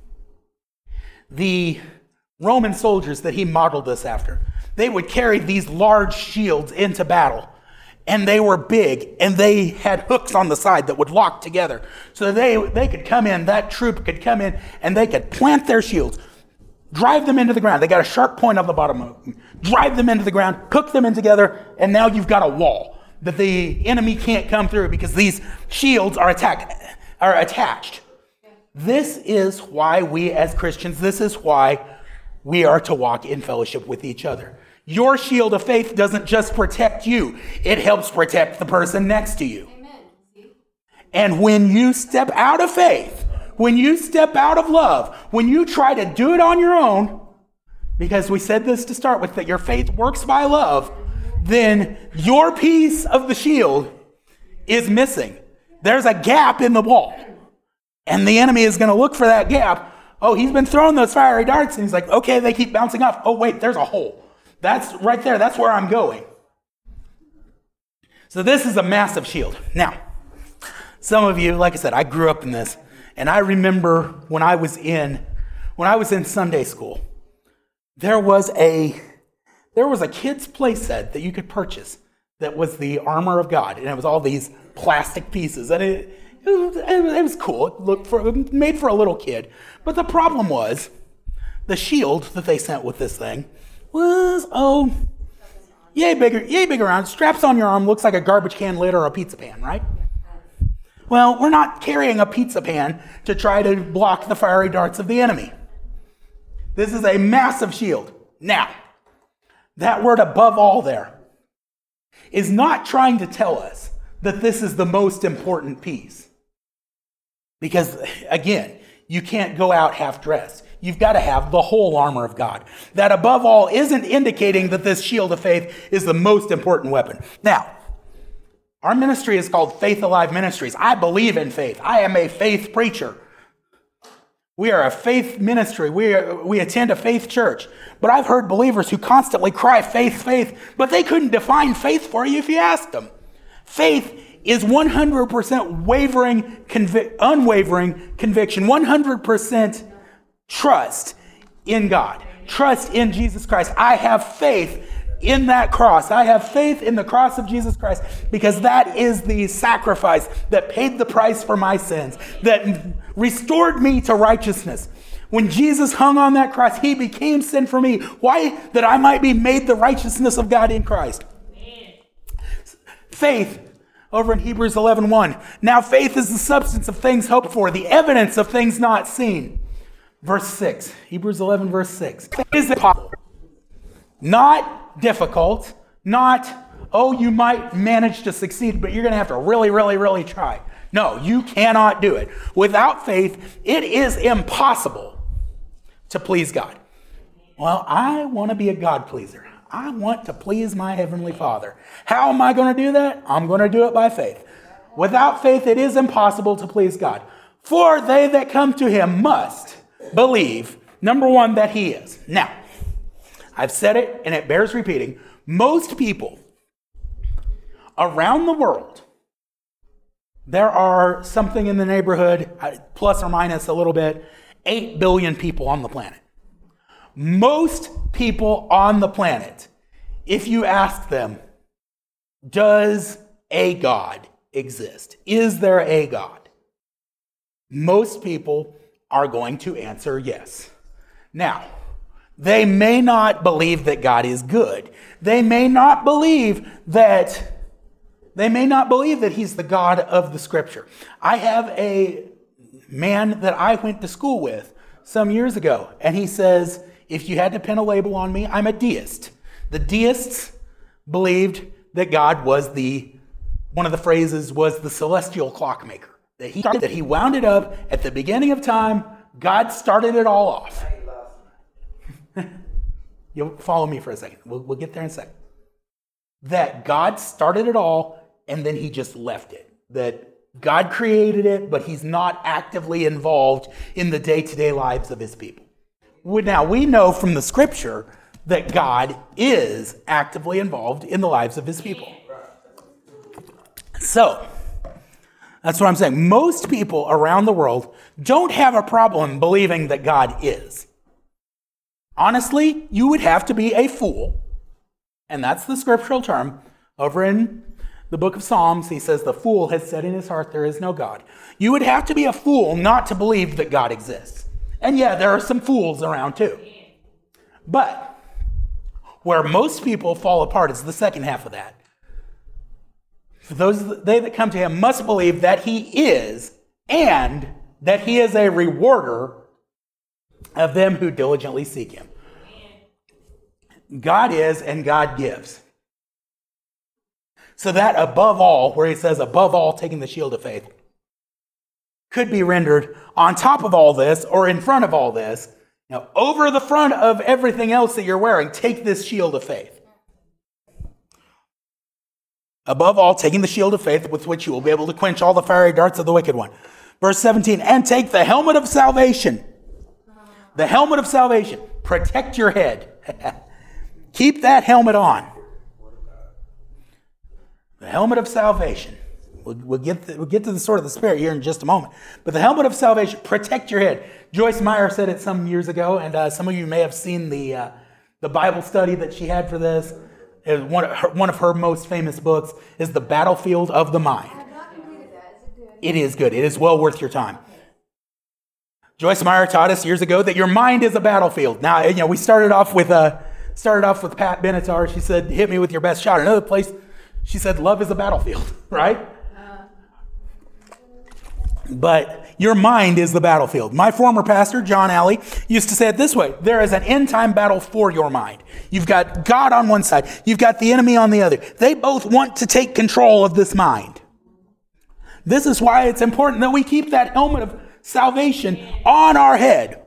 the Roman soldiers that he modeled this after, they would carry these large shields into battle. And they were big, and they had hooks on the side that would lock together. So they, they could come in, that troop could come in, and they could plant their shields, drive them into the ground. They got a sharp point on the bottom of them. Drive them into the ground, hook them in together, and now you've got a wall that the enemy can't come through because these shields are attacked, are attached. This is why we as Christians, this is why we are to walk in fellowship with each other. Your shield of faith doesn't just protect you. It helps protect the person next to you. Amen. And when you step out of faith, when you step out of love, when you try to do it on your own, because we said this to start with, that your faith works by love, then your piece of the shield is missing. There's a gap in the wall. And the enemy is going to look for that gap. Oh, he's been throwing those fiery darts. And he's like, okay, they keep bouncing off. Oh, wait, there's a hole. That's right there. That's where I'm going. So this is a massive shield. Now, some of you, like I said, I grew up in this. And I remember when I was in, when I was in Sunday school, there was a, there was a kid's play set that you could purchase that was the armor of God. And it was all these plastic pieces. And it, it, was, it was cool. It looked for, made for a little kid. But the problem was, the shield that they sent with this thing was, oh, yay bigger, yay big around. Straps on your arm, looks like a garbage can lid or a pizza pan, right? Well, we're not carrying a pizza pan to try to block the fiery darts of the enemy. This is a massive shield. Now, that word above all there is not trying to tell us that this is the most important piece. Because, again, you can't go out half-dressed. You've got to have the whole armor of God. That above all isn't indicating that this shield of faith is the most important weapon. Now, our ministry is called Faith Alive Ministries. I believe in faith. I am a faith preacher. We are a faith ministry. We are, we attend a faith church. But I've heard believers who constantly cry faith, faith, but they couldn't define faith for you if you asked them. Faith is one hundred percent wavering, convic- unwavering conviction, one hundred percent trust in God, trust in Jesus Christ. I have faith in that cross. I have faith in the cross of Jesus Christ because that is the sacrifice that paid the price for my sins, that restored me to righteousness. When Jesus hung on that cross, he became sin for me. Why? That I might be made the righteousness of God in Christ. Amen. Faith, over in Hebrews eleven one. Now faith is the substance of things hoped for, the evidence of things not seen. Verse six, Hebrews eleven verse six. Is it possible? Not difficult, not, oh, you might manage to succeed, but you're going to have to really, really, really try. No, you cannot do it. Without faith, it is impossible to please God. Well, I want to be a God pleaser. I want to please my Heavenly Father. How am I going to do that? I'm going to do it by faith. Without faith, it is impossible to please God. For they that come to him must believe, number one, that he is. Now, I've said it and it bears repeating. Most people around the world, there are something in the neighborhood, plus or minus a little bit, eight billion people on the planet. Most people on the planet, if you ask them, does a God exist? Is there a God? Most people are going to answer yes. Now, they may not believe that God is good. They may not believe that they may not believe that he's the God of the scripture. I have a man that I went to school with some years ago, and he says, if you had to pin a label on me, I'm a deist. The deists believed that God was the, one of the phrases was the celestial clockmaker. That he, that he wound it up at the beginning of time. God started it all off. You'll follow me for a second. We'll, we'll get there in a second. That God started it all, and then he just left it. That God created it, but he's not actively involved in the day-to-day lives of his people. Now, we know from the scripture that God is actively involved in the lives of his people. So, that's what I'm saying. Most people around the world don't have a problem believing that God is. Honestly, you would have to be a fool, and that's the scriptural term. Over in the book of Psalms, he says, the fool has said in his heart, there is no God. You would have to be a fool not to believe that God exists. And yeah, there are some fools around too. But where most people fall apart is the second half of that. For those they that come to him must believe that he is, and that he is a rewarder of them who diligently seek him. God is and God gives. So that above all, where he says above all taking the shield of faith, could be rendered on top of all this or in front of all this. Now, over the front of everything else that you're wearing, take this shield of faith. Above all, taking the shield of faith with which you will be able to quench all the fiery darts of the wicked one. Verse seventeen, and take the helmet of salvation. The helmet of salvation. Protect your head. Keep that helmet on. The helmet of salvation. We'll, we'll, get the, we'll get to the sword of the Spirit here in just a moment. But the helmet of salvation, protect your head. Joyce Meyer said it some years ago, and uh, some of you may have seen the uh, the Bible study that she had for this. It was one, of her, one of her most famous books is The Battlefield of the Mind. I have not completed that. Is it good? It is good. It is well worth your time. Joyce Meyer taught us years ago that your mind is a battlefield. Now, you know, we started off with uh, started off with Pat Benatar. She said, "Hit me with your best shot." Another place, she said, "Love is a battlefield," right? Uh. But your mind is the battlefield. My former pastor, John Alley, used to say it this way: there is an end-time battle for your mind. You've got God on one side. You've got the enemy on the other. They both want to take control of this mind. This is why it's important that we keep that helmet of salvation on our head.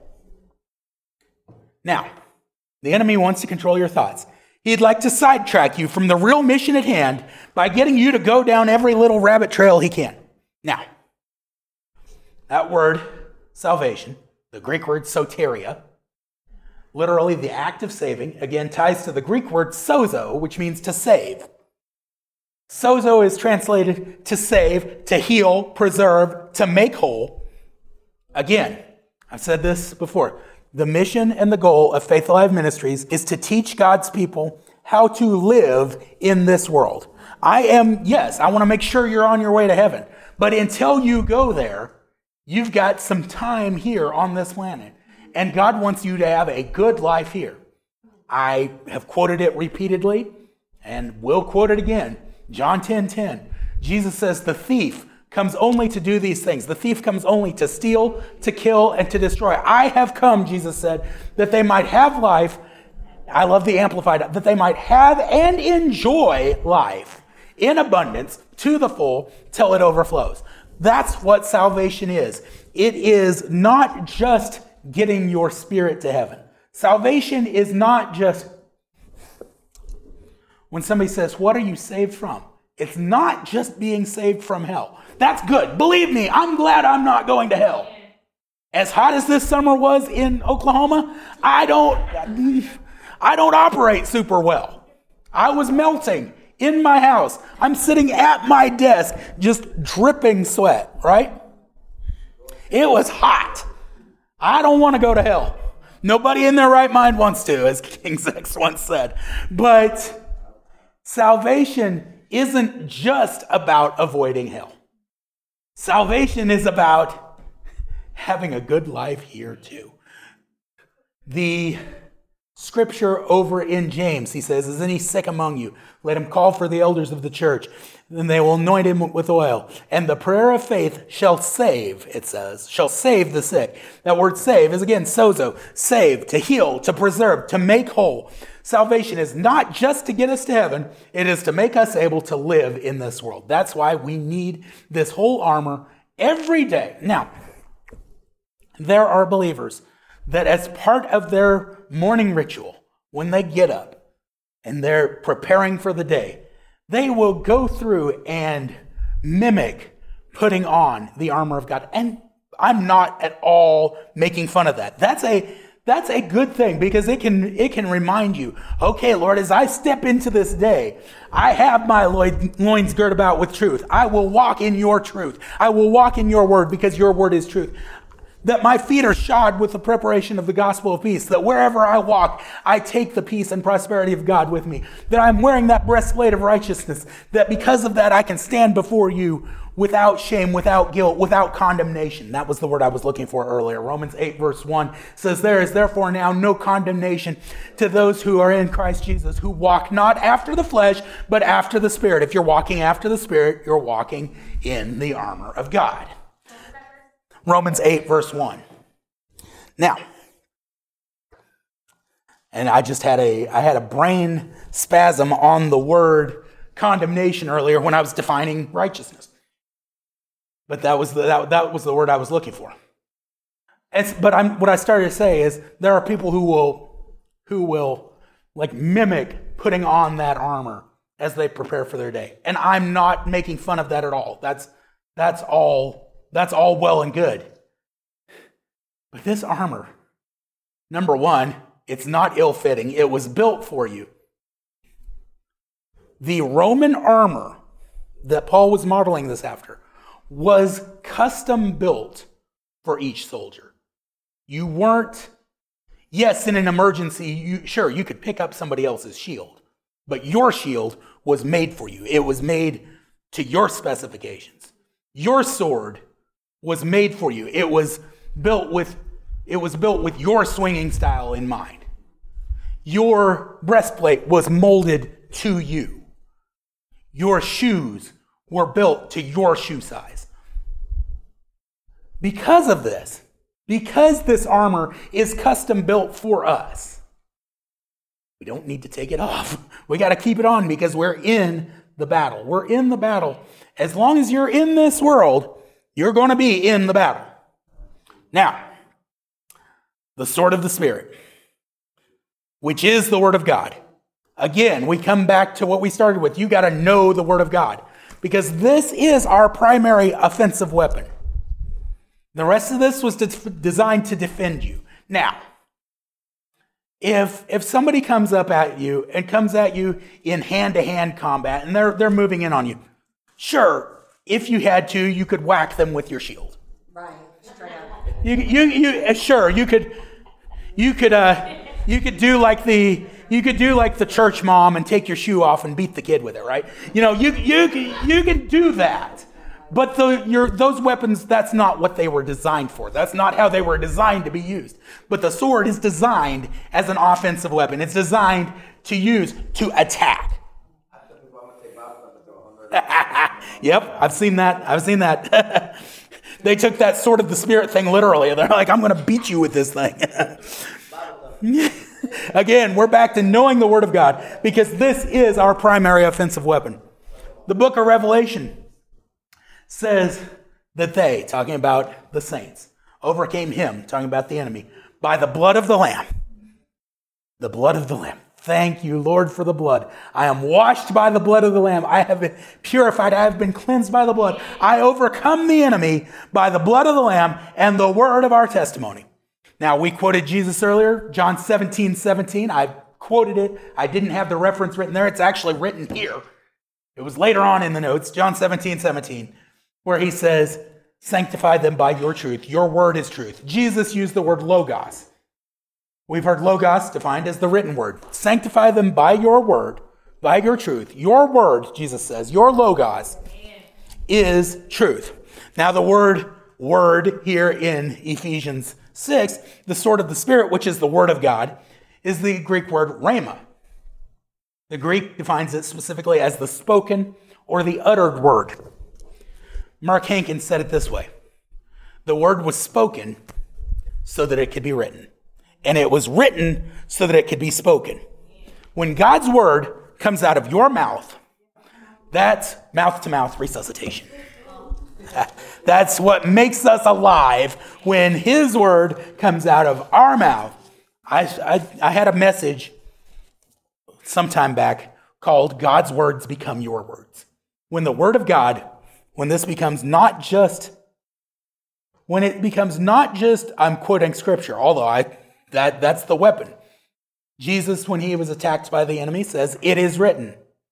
Now, the enemy wants to control your thoughts. He'd like to sidetrack you from the real mission at hand by getting you to go down every little rabbit trail he can. Now, that word, salvation, the Greek word soteria, literally the act of saving, again ties to the Greek word sozo, which means to save. Sozo is translated to save, to heal, preserve, to make whole. Again, I've said this before. The mission and the goal of Faith Alive Ministries is to teach God's people how to live in this world. I am, yes, I want to make sure you're on your way to heaven. But until you go there, you've got some time here on this planet. And God wants you to have a good life here. I have quoted it repeatedly and will quote it again. John ten ten. Jesus says, the thief comes only to do these things. The thief comes only to steal, to kill, and to destroy. I have come, Jesus said, that they might have life. I love the Amplified, that they might have and enjoy life in abundance to the full till it overflows. That's what salvation is. It is not just getting your spirit to heaven. Salvation is not just when somebody says, what are you saved from? It's not just being saved from hell. That's good. Believe me, I'm glad I'm not going to hell. As hot as this summer was in Oklahoma, I don't, I don't operate super well. I was melting in my house. I'm sitting at my desk, just dripping sweat, right? It was hot. I don't want to go to hell. Nobody in their right mind wants to, as King Zex once said. But salvation isn't just about avoiding hell. Salvation is about having a good life here too. The scripture over in James, he says, is any sick among you? Let him call for the elders of the church. Then they will anoint him with oil. And the prayer of faith shall save, it says, shall save the sick. That word save is again sozo, save, to heal, to preserve, to make whole. Salvation is not just to get us to heaven, it is to make us able to live in this world. That's why we need this whole armor every day. Now, there are believers that as part of their morning ritual, when they get up and they're preparing for the day, they will go through and mimic putting on the armor of God. And I'm not at all making fun of that. That's a That's a good thing because it can it can remind you, okay, Lord, as I step into this day, I have my loins girt about with truth. I will walk in your truth. I will walk in your word because your word is truth. That my feet are shod with the preparation of the gospel of peace. That wherever I walk, I take the peace and prosperity of God with me. That I'm wearing that breastplate of righteousness. That because of that, I can stand before you without shame, without guilt, without condemnation. That was the word I was looking for earlier. Romans eight verse one says, there is therefore now no condemnation to those who are in Christ Jesus, who walk not after the flesh, but after the Spirit. If you're walking after the Spirit, you're walking in the armor of God. Romans eight verse one. Now, and I just had a, I had a brain spasm on the word condemnation earlier when I was defining righteousness. But that was the, that, that was the word I was looking for. It's, but I'm, what I started to say is there are people who will, who will like mimic putting on that armor as they prepare for their day. And I'm not making fun of that at all. That's, that's all, that's all well and good. But this armor, number one, it's not ill-fitting. It was built for you. The Roman armor that Paul was modeling this after was custom built for each soldier. You weren't, yes, in an emergency, you, sure, you could pick up somebody else's shield, but your shield was made for you. It was made to your specifications. Your sword was made for you. It was built with, it was built with your swinging style in mind. Your breastplate was molded to you. Your shoes were built to your shoe size. Because of this, because this armor is custom built for us, we don't need to take it off. We got to keep it on because we're in the battle. We're in the battle. As long as you're in this world, you're going to be in the battle. Now, the sword of the Spirit, which is the Word of God. Again, we come back to what we started with. You got to know the Word of God, because this is our primary offensive weapon. The rest of this was designed to defend you. Now, if if somebody comes up at you and comes at you in hand-to-hand combat and they're they're moving in on you, sure, if you had to, you could whack them with your shield. Right, straight up. You you you uh, sure you could you could uh you could do like the you could do like the church mom and take your shoe off and beat the kid with it, right? You know, you you can- you can do that. But the, your, those weapons, that's not what they were designed for. That's not how they were designed to be used. But the sword is designed as an offensive weapon. It's designed to use to attack. Yep, I've seen that. I've seen that. They took that sword of the Spirit thing literally. They're like, I'm going to beat you with this thing. Again, we're back to knowing the Word of God, because this is our primary offensive weapon. The book of Revelation says that they, talking about the saints, overcame him, talking about the enemy, by the blood of the Lamb. The blood of the Lamb. Thank you, Lord, for the blood. I am washed by the blood of the Lamb. I have been purified. I have been cleansed by the blood. I overcome the enemy by the blood of the Lamb and the word of our testimony. Now, we quoted Jesus earlier, John seventeen seventeen. I quoted it. I didn't have the reference written there. It's actually written here. It was later on in the notes, John seventeen seventeen. Where he says, sanctify them by your truth. Your word is truth. Jesus used the word logos. We've heard logos defined as the written word. Sanctify them by your word, by your truth. Your word, Jesus says, your logos is truth. Now the word word here in Ephesians six, the sword of the Spirit, which is the word of God, is the Greek word rhema. The Greek defines it specifically as the spoken or the uttered word. Mark Hankins said it this way: the word was spoken so that it could be written, and it was written so that it could be spoken. When God's word comes out of your mouth, that's mouth-to-mouth resuscitation. That's what makes us alive, when his word comes out of our mouth. I, I, I had a message sometime back called God's Words Become Your Words. When the word of God When this becomes not just, when it becomes not just, I'm quoting scripture, although I that that's the weapon. Jesus, when he was attacked by the enemy, says, it is written.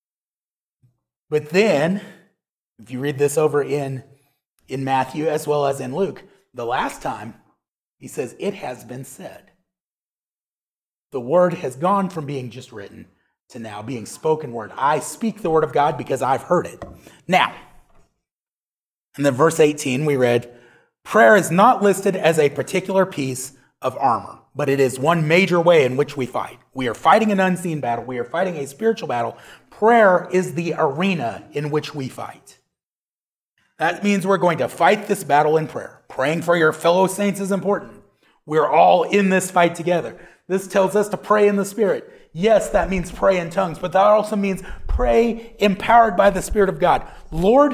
But then, if you read this over in, in Matthew as well as in Luke, the last time, he says, it has been said. The word has gone from being just written to now being spoken word. I speak the word of God because I've heard it. Now, in the verse eighteen, we read, prayer is not listed as a particular piece of armor, but it is one major way in which we fight. We are fighting an unseen battle. We are fighting a spiritual battle. Prayer is the arena in which we fight. That means we're going to fight this battle in prayer. Praying for your fellow saints is important. We're all in this fight together. This tells us to pray in the Spirit. Yes, that means pray in tongues, but that also means pray empowered by the Spirit of God. Lord,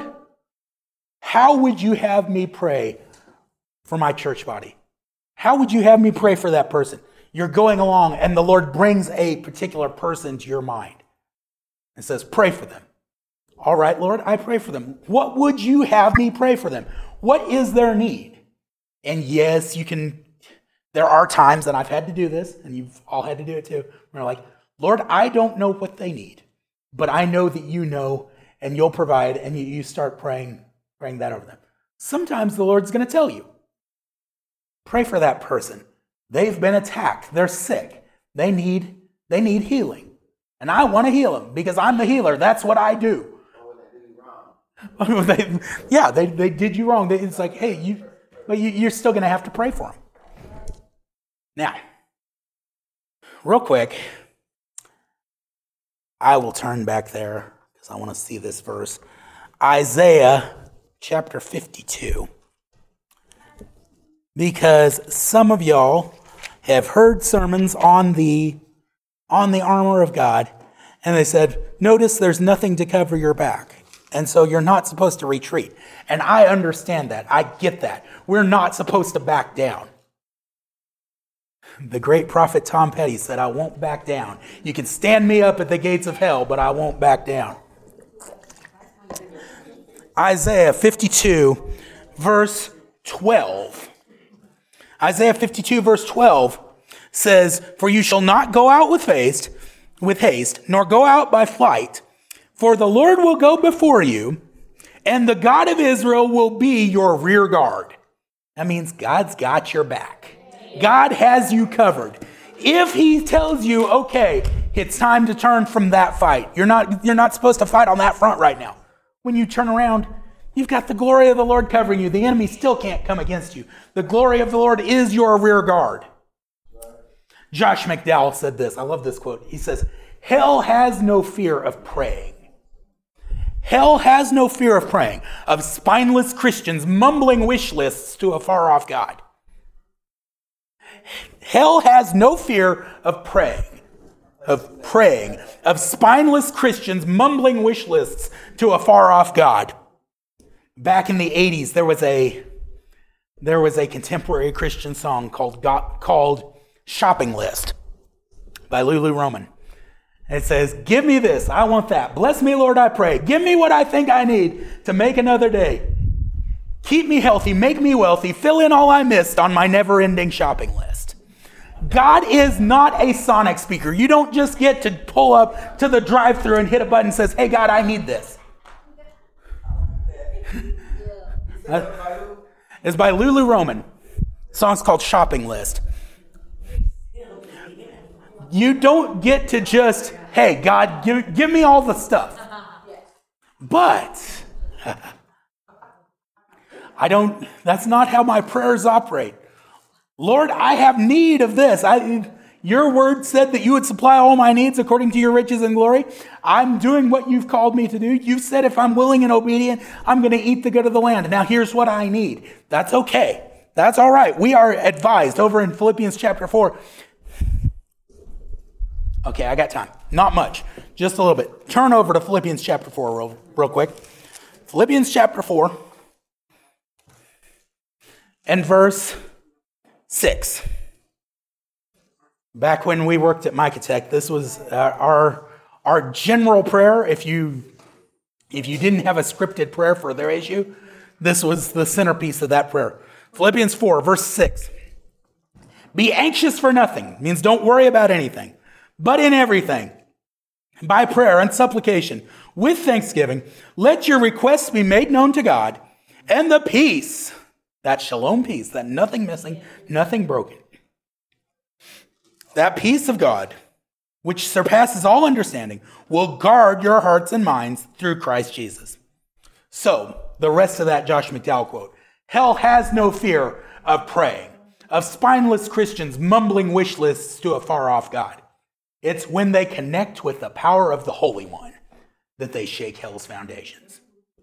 how would you have me pray for my church body? How would you have me pray for that person? You're going along and the Lord brings a particular person to your mind and says, pray for them. All right, Lord, I pray for them. What would you have me pray for them? What is their need? And yes, you can, there are times that I've had to do this, and you've all had to do it too. We're like, Lord, I don't know what they need, but I know that you know, and you'll provide, and you, you start praying, praying that over them. Sometimes the Lord's going to tell you, pray for that person. They've been attacked. They're sick. They need, they need healing. And I want to heal them because I'm the healer. That's what I do. they, yeah, they, they did you wrong. They, it's like, hey, you, but you, you're still going to have to pray for them. Now, real quick, I will turn back there because I want to see this verse. Isaiah chapter fifty-two. Because some of y'all have heard sermons on the on the armor of God, and they said, notice there's nothing to cover your back. And so you're not supposed to retreat. And I understand that. I get that. we're not supposed to back down. The great prophet Tom Petty said, I won't back down. You can stand me up at the gates of hell, but I won't back down. Isaiah fifty-two, verse twelve. Isaiah fifty-two, verse twelve says, For you shall not go out with haste, with haste, nor go out by flight, for the Lord will go before you, and the God of Israel will be your rear guard. That means God's got your back. God has you covered. If he tells you, okay, it's time to turn from that fight, you're not, you're not supposed to fight on that front right now. When you turn around, you've got the glory of the Lord covering you. The enemy still can't come against you. The glory of the Lord is your rear guard. Josh McDowell said this. I love this quote. He says, hell has no fear of praying. Hell has no fear of praying, of spineless Christians mumbling wish lists to a far-off God. Hell has no fear of praying, of praying, of spineless Christians mumbling wish lists to a far-off God. Back in the eighties, there was a there was a contemporary Christian song called called "Shopping List" by Lulu Roman. It says, "Give me this, I want that. Bless me, Lord, I pray. Give me what I think I need to make another day. Keep me healthy, make me wealthy, fill in all I missed on my never-ending shopping list." God is not a sonic speaker. You don't just get to pull up to the drive-thru and hit a button that says, "Hey, God, I need this." uh, it's by Lulu Roman. The song's called "Shopping List." You don't get to just, "Hey, God, give, give me all the stuff." But I don't, that's not how my prayers operate. Lord, I have need of this. I, your word said that you would supply all my needs according to your riches and glory. I'm doing what you've called me to do. You've said if I'm willing and obedient, I'm going to eat the good of the land. Now here's what I need. That's okay. That's all right. We are advised over in Philippians chapter four. Okay, I got time. Not much. Just a little bit. Turn over to Philippians chapter four real, real quick. Philippians chapter four and verse six. Back when we worked at Micatech, this was uh, our our general prayer. If you if you didn't have a scripted prayer for their issue, this was the centerpiece of that prayer. Philippians four, verse six. Be anxious for nothing, means don't worry about anything, but in everything, by prayer and supplication, with thanksgiving, let your requests be made known to God, and the peace, that shalom peace, that nothing missing, nothing broken, that peace of God, which surpasses all understanding, will guard your hearts and minds through Christ Jesus. So, the rest of that Josh McDowell quote. Hell has no fear of praying, of spineless Christians mumbling wish lists to a far-off God. It's when they connect with the power of the Holy One that they shake hell's foundations.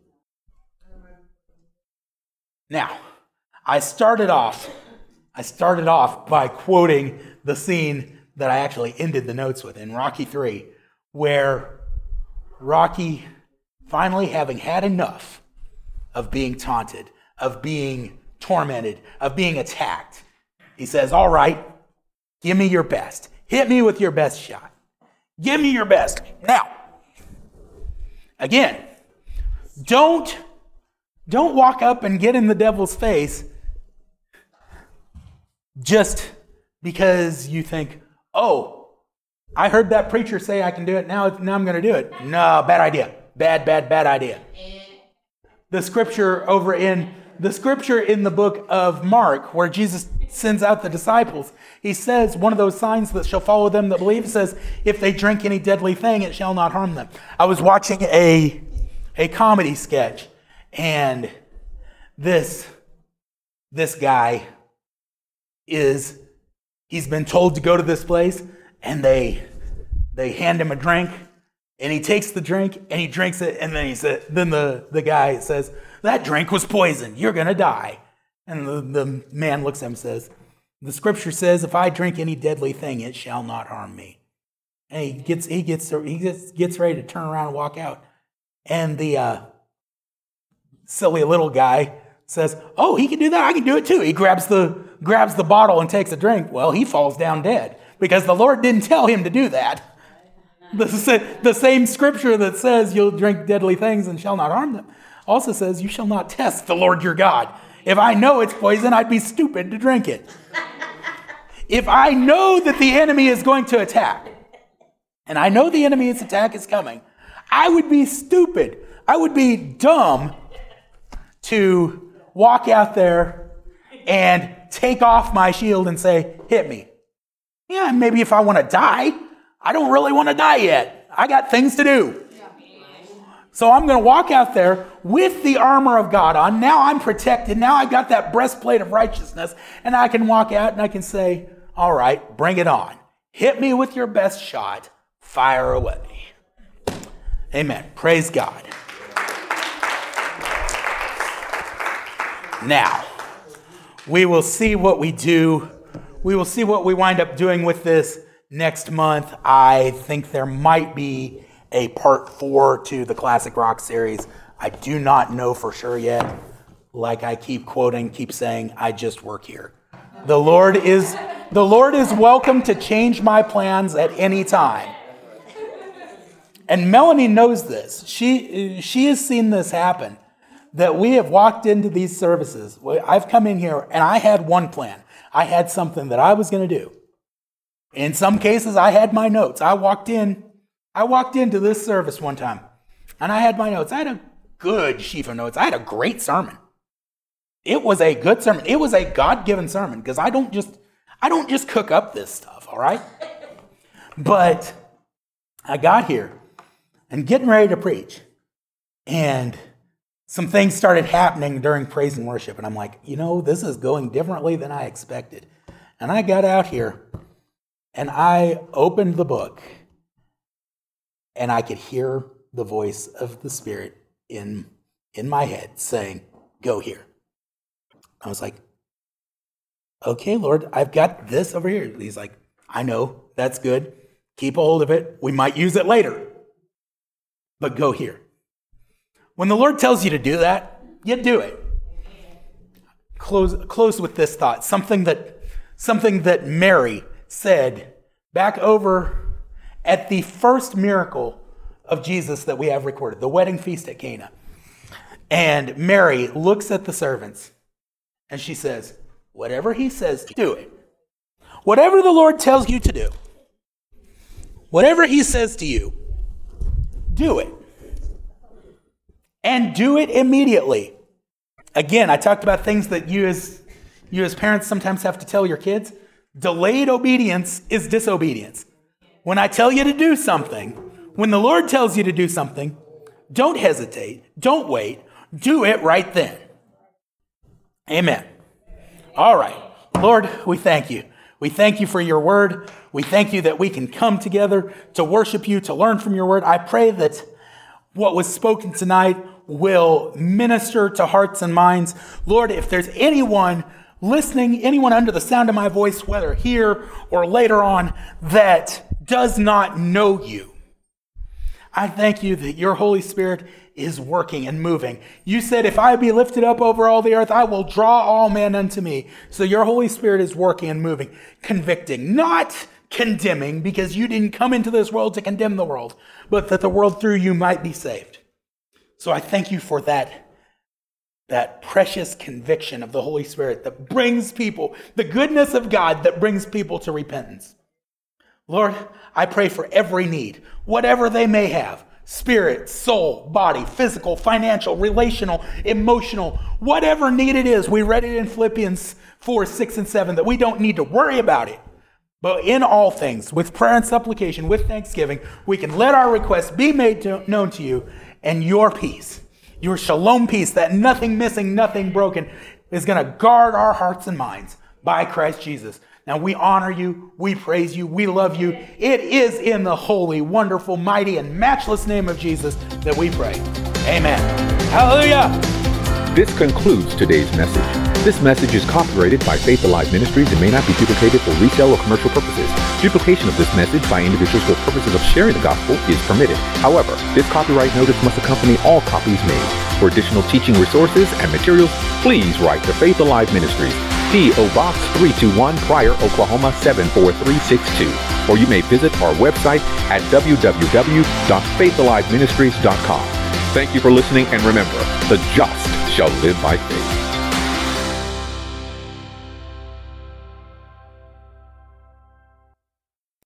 Now, I started off, I started off by quoting the scene that I actually ended the notes with in Rocky three, where Rocky, finally having had enough of being taunted, of being tormented, of being attacked, he says, "All right, give me your best. Hit me with your best shot. Give me your best." Now, again, don't, don't walk up and get in the devil's face just because you think, "Oh, I heard that preacher say I can do it. Now, now I'm going to do it." No, bad idea. Bad, bad, bad idea. The scripture over in the scripture in the book of Mark, where Jesus sends out the disciples, he says one of those signs that shall follow them that believe, says, if they drink any deadly thing, it shall not harm them. I was watching a a comedy sketch, and this this guy is he's been told to go to this place, and they they hand him a drink, and he takes the drink and he drinks it, and then he said, then the, the guy says, "That drink was poison. You're gonna die." And the, the man looks at him and says, "The scripture says, if I drink any deadly thing, it shall not harm me." And he gets he gets he gets, gets ready to turn around and walk out. And the uh, silly little guy says, oh, he can do that. I can do it too. He grabs the, grabs the bottle and takes a drink. Well, he falls down dead because the Lord didn't tell him to do that. The, the same scripture that says you'll drink deadly things and shall not harm them also says you shall not test the Lord your God. If I know it's poison, I'd be stupid to drink it. If I know that the enemy is going to attack, and I know the enemy's attack is coming, I would be stupid. I would be dumb to walk out there and take off my shield and say, hit me. Yeah, maybe if I want to die, I don't really want to die yet. I got things to do. So I'm going to walk out there with the armor of God on. Now I'm protected. Now I've got that breastplate of righteousness. And I can walk out and I can say, all right, bring it on. Hit me with your best shot. Fire away. Amen. Praise God. Now, we will see what we do. We will see what we wind up doing with this next month. I think there might be a part four to the Classic Rock series. I do not know for sure yet. Like I keep quoting, keep saying, I just work here. The Lord is the Lord is welcome to change my plans at any time. And Melanie knows this. She she has seen this happen. That we have walked into these services. I've come in here and I had one plan. I had something that I was going to do. In some cases, I had my notes. I walked in, I walked into this service one time, and I had my notes. I had a good sheaf of notes. I had a great sermon. It was a good sermon. It was a God-given sermon because I don't just, I don't just cook up this stuff. All right, but I got here and getting ready to preach, and some things started happening during praise and worship, and I'm like, you know, this is going differently than I expected. And I got out here. And I opened the book, and I could hear the voice of the Spirit in, in my head saying, go here. I was like, okay, Lord, I've got this over here. He's like, I know, that's good. Keep a hold of it. We might use it later, but go here. When the Lord tells you to do that, you do it. Close, close with this thought, something that, something that Mary said back over at the first miracle of Jesus that we have recorded, the wedding feast at Cana. And Mary looks at the servants and she says, whatever he says, do it. Whatever the Lord tells you to do, whatever he says to you, do it. And do it immediately. Again, I talked about things that you as, you as parents sometimes have to tell your kids. Delayed obedience is disobedience. When I tell you to do something, when the Lord tells you to do something, don't hesitate, don't wait, do it right then. Amen. All right. Lord, we thank you. We thank you for your word. We thank you that we can come together to worship you, to learn from your word. I pray that what was spoken tonight will minister to hearts and minds. Lord, if there's anyone listening, anyone under the sound of my voice, whether here or later on, that does not know you, I thank you that your Holy Spirit is working and moving. You said, if I be lifted up over all the earth, I will draw all men unto me. So your Holy Spirit is working and moving, convicting, not condemning, because you didn't come into this world to condemn the world, but that the world through you might be saved. So I thank you for that That precious conviction of the Holy Spirit that brings people, the goodness of God that brings people to repentance. Lord, I pray for every need, whatever they may have, spirit, soul, body, physical, financial, relational, emotional, whatever need it is. We read it in Philippians four, six, and seven, that we don't need to worry about it. But in all things, with prayer and supplication, with thanksgiving, we can let our requests be made to, known to you, and your peace, your shalom peace, that nothing missing, nothing broken, is going to guard our hearts and minds by Christ Jesus. Now we honor you, we praise you, we love you. It is in the holy, wonderful, mighty, and matchless name of Jesus that we pray. Amen. Hallelujah. This concludes today's message. This message is copyrighted by Faith Alive Ministries and may not be duplicated for resale or commercial purposes. Duplication of this message by individuals for purposes of sharing the gospel is permitted. However, this copyright notice must accompany all copies made. For additional teaching resources and materials, please write to Faith Alive Ministries, P O. Box three two one, Pryor, Oklahoma seven four three six two. Or you may visit our website at w w w dot faith alive ministries dot com. Thank you for listening, and remember, the just shall live by faith.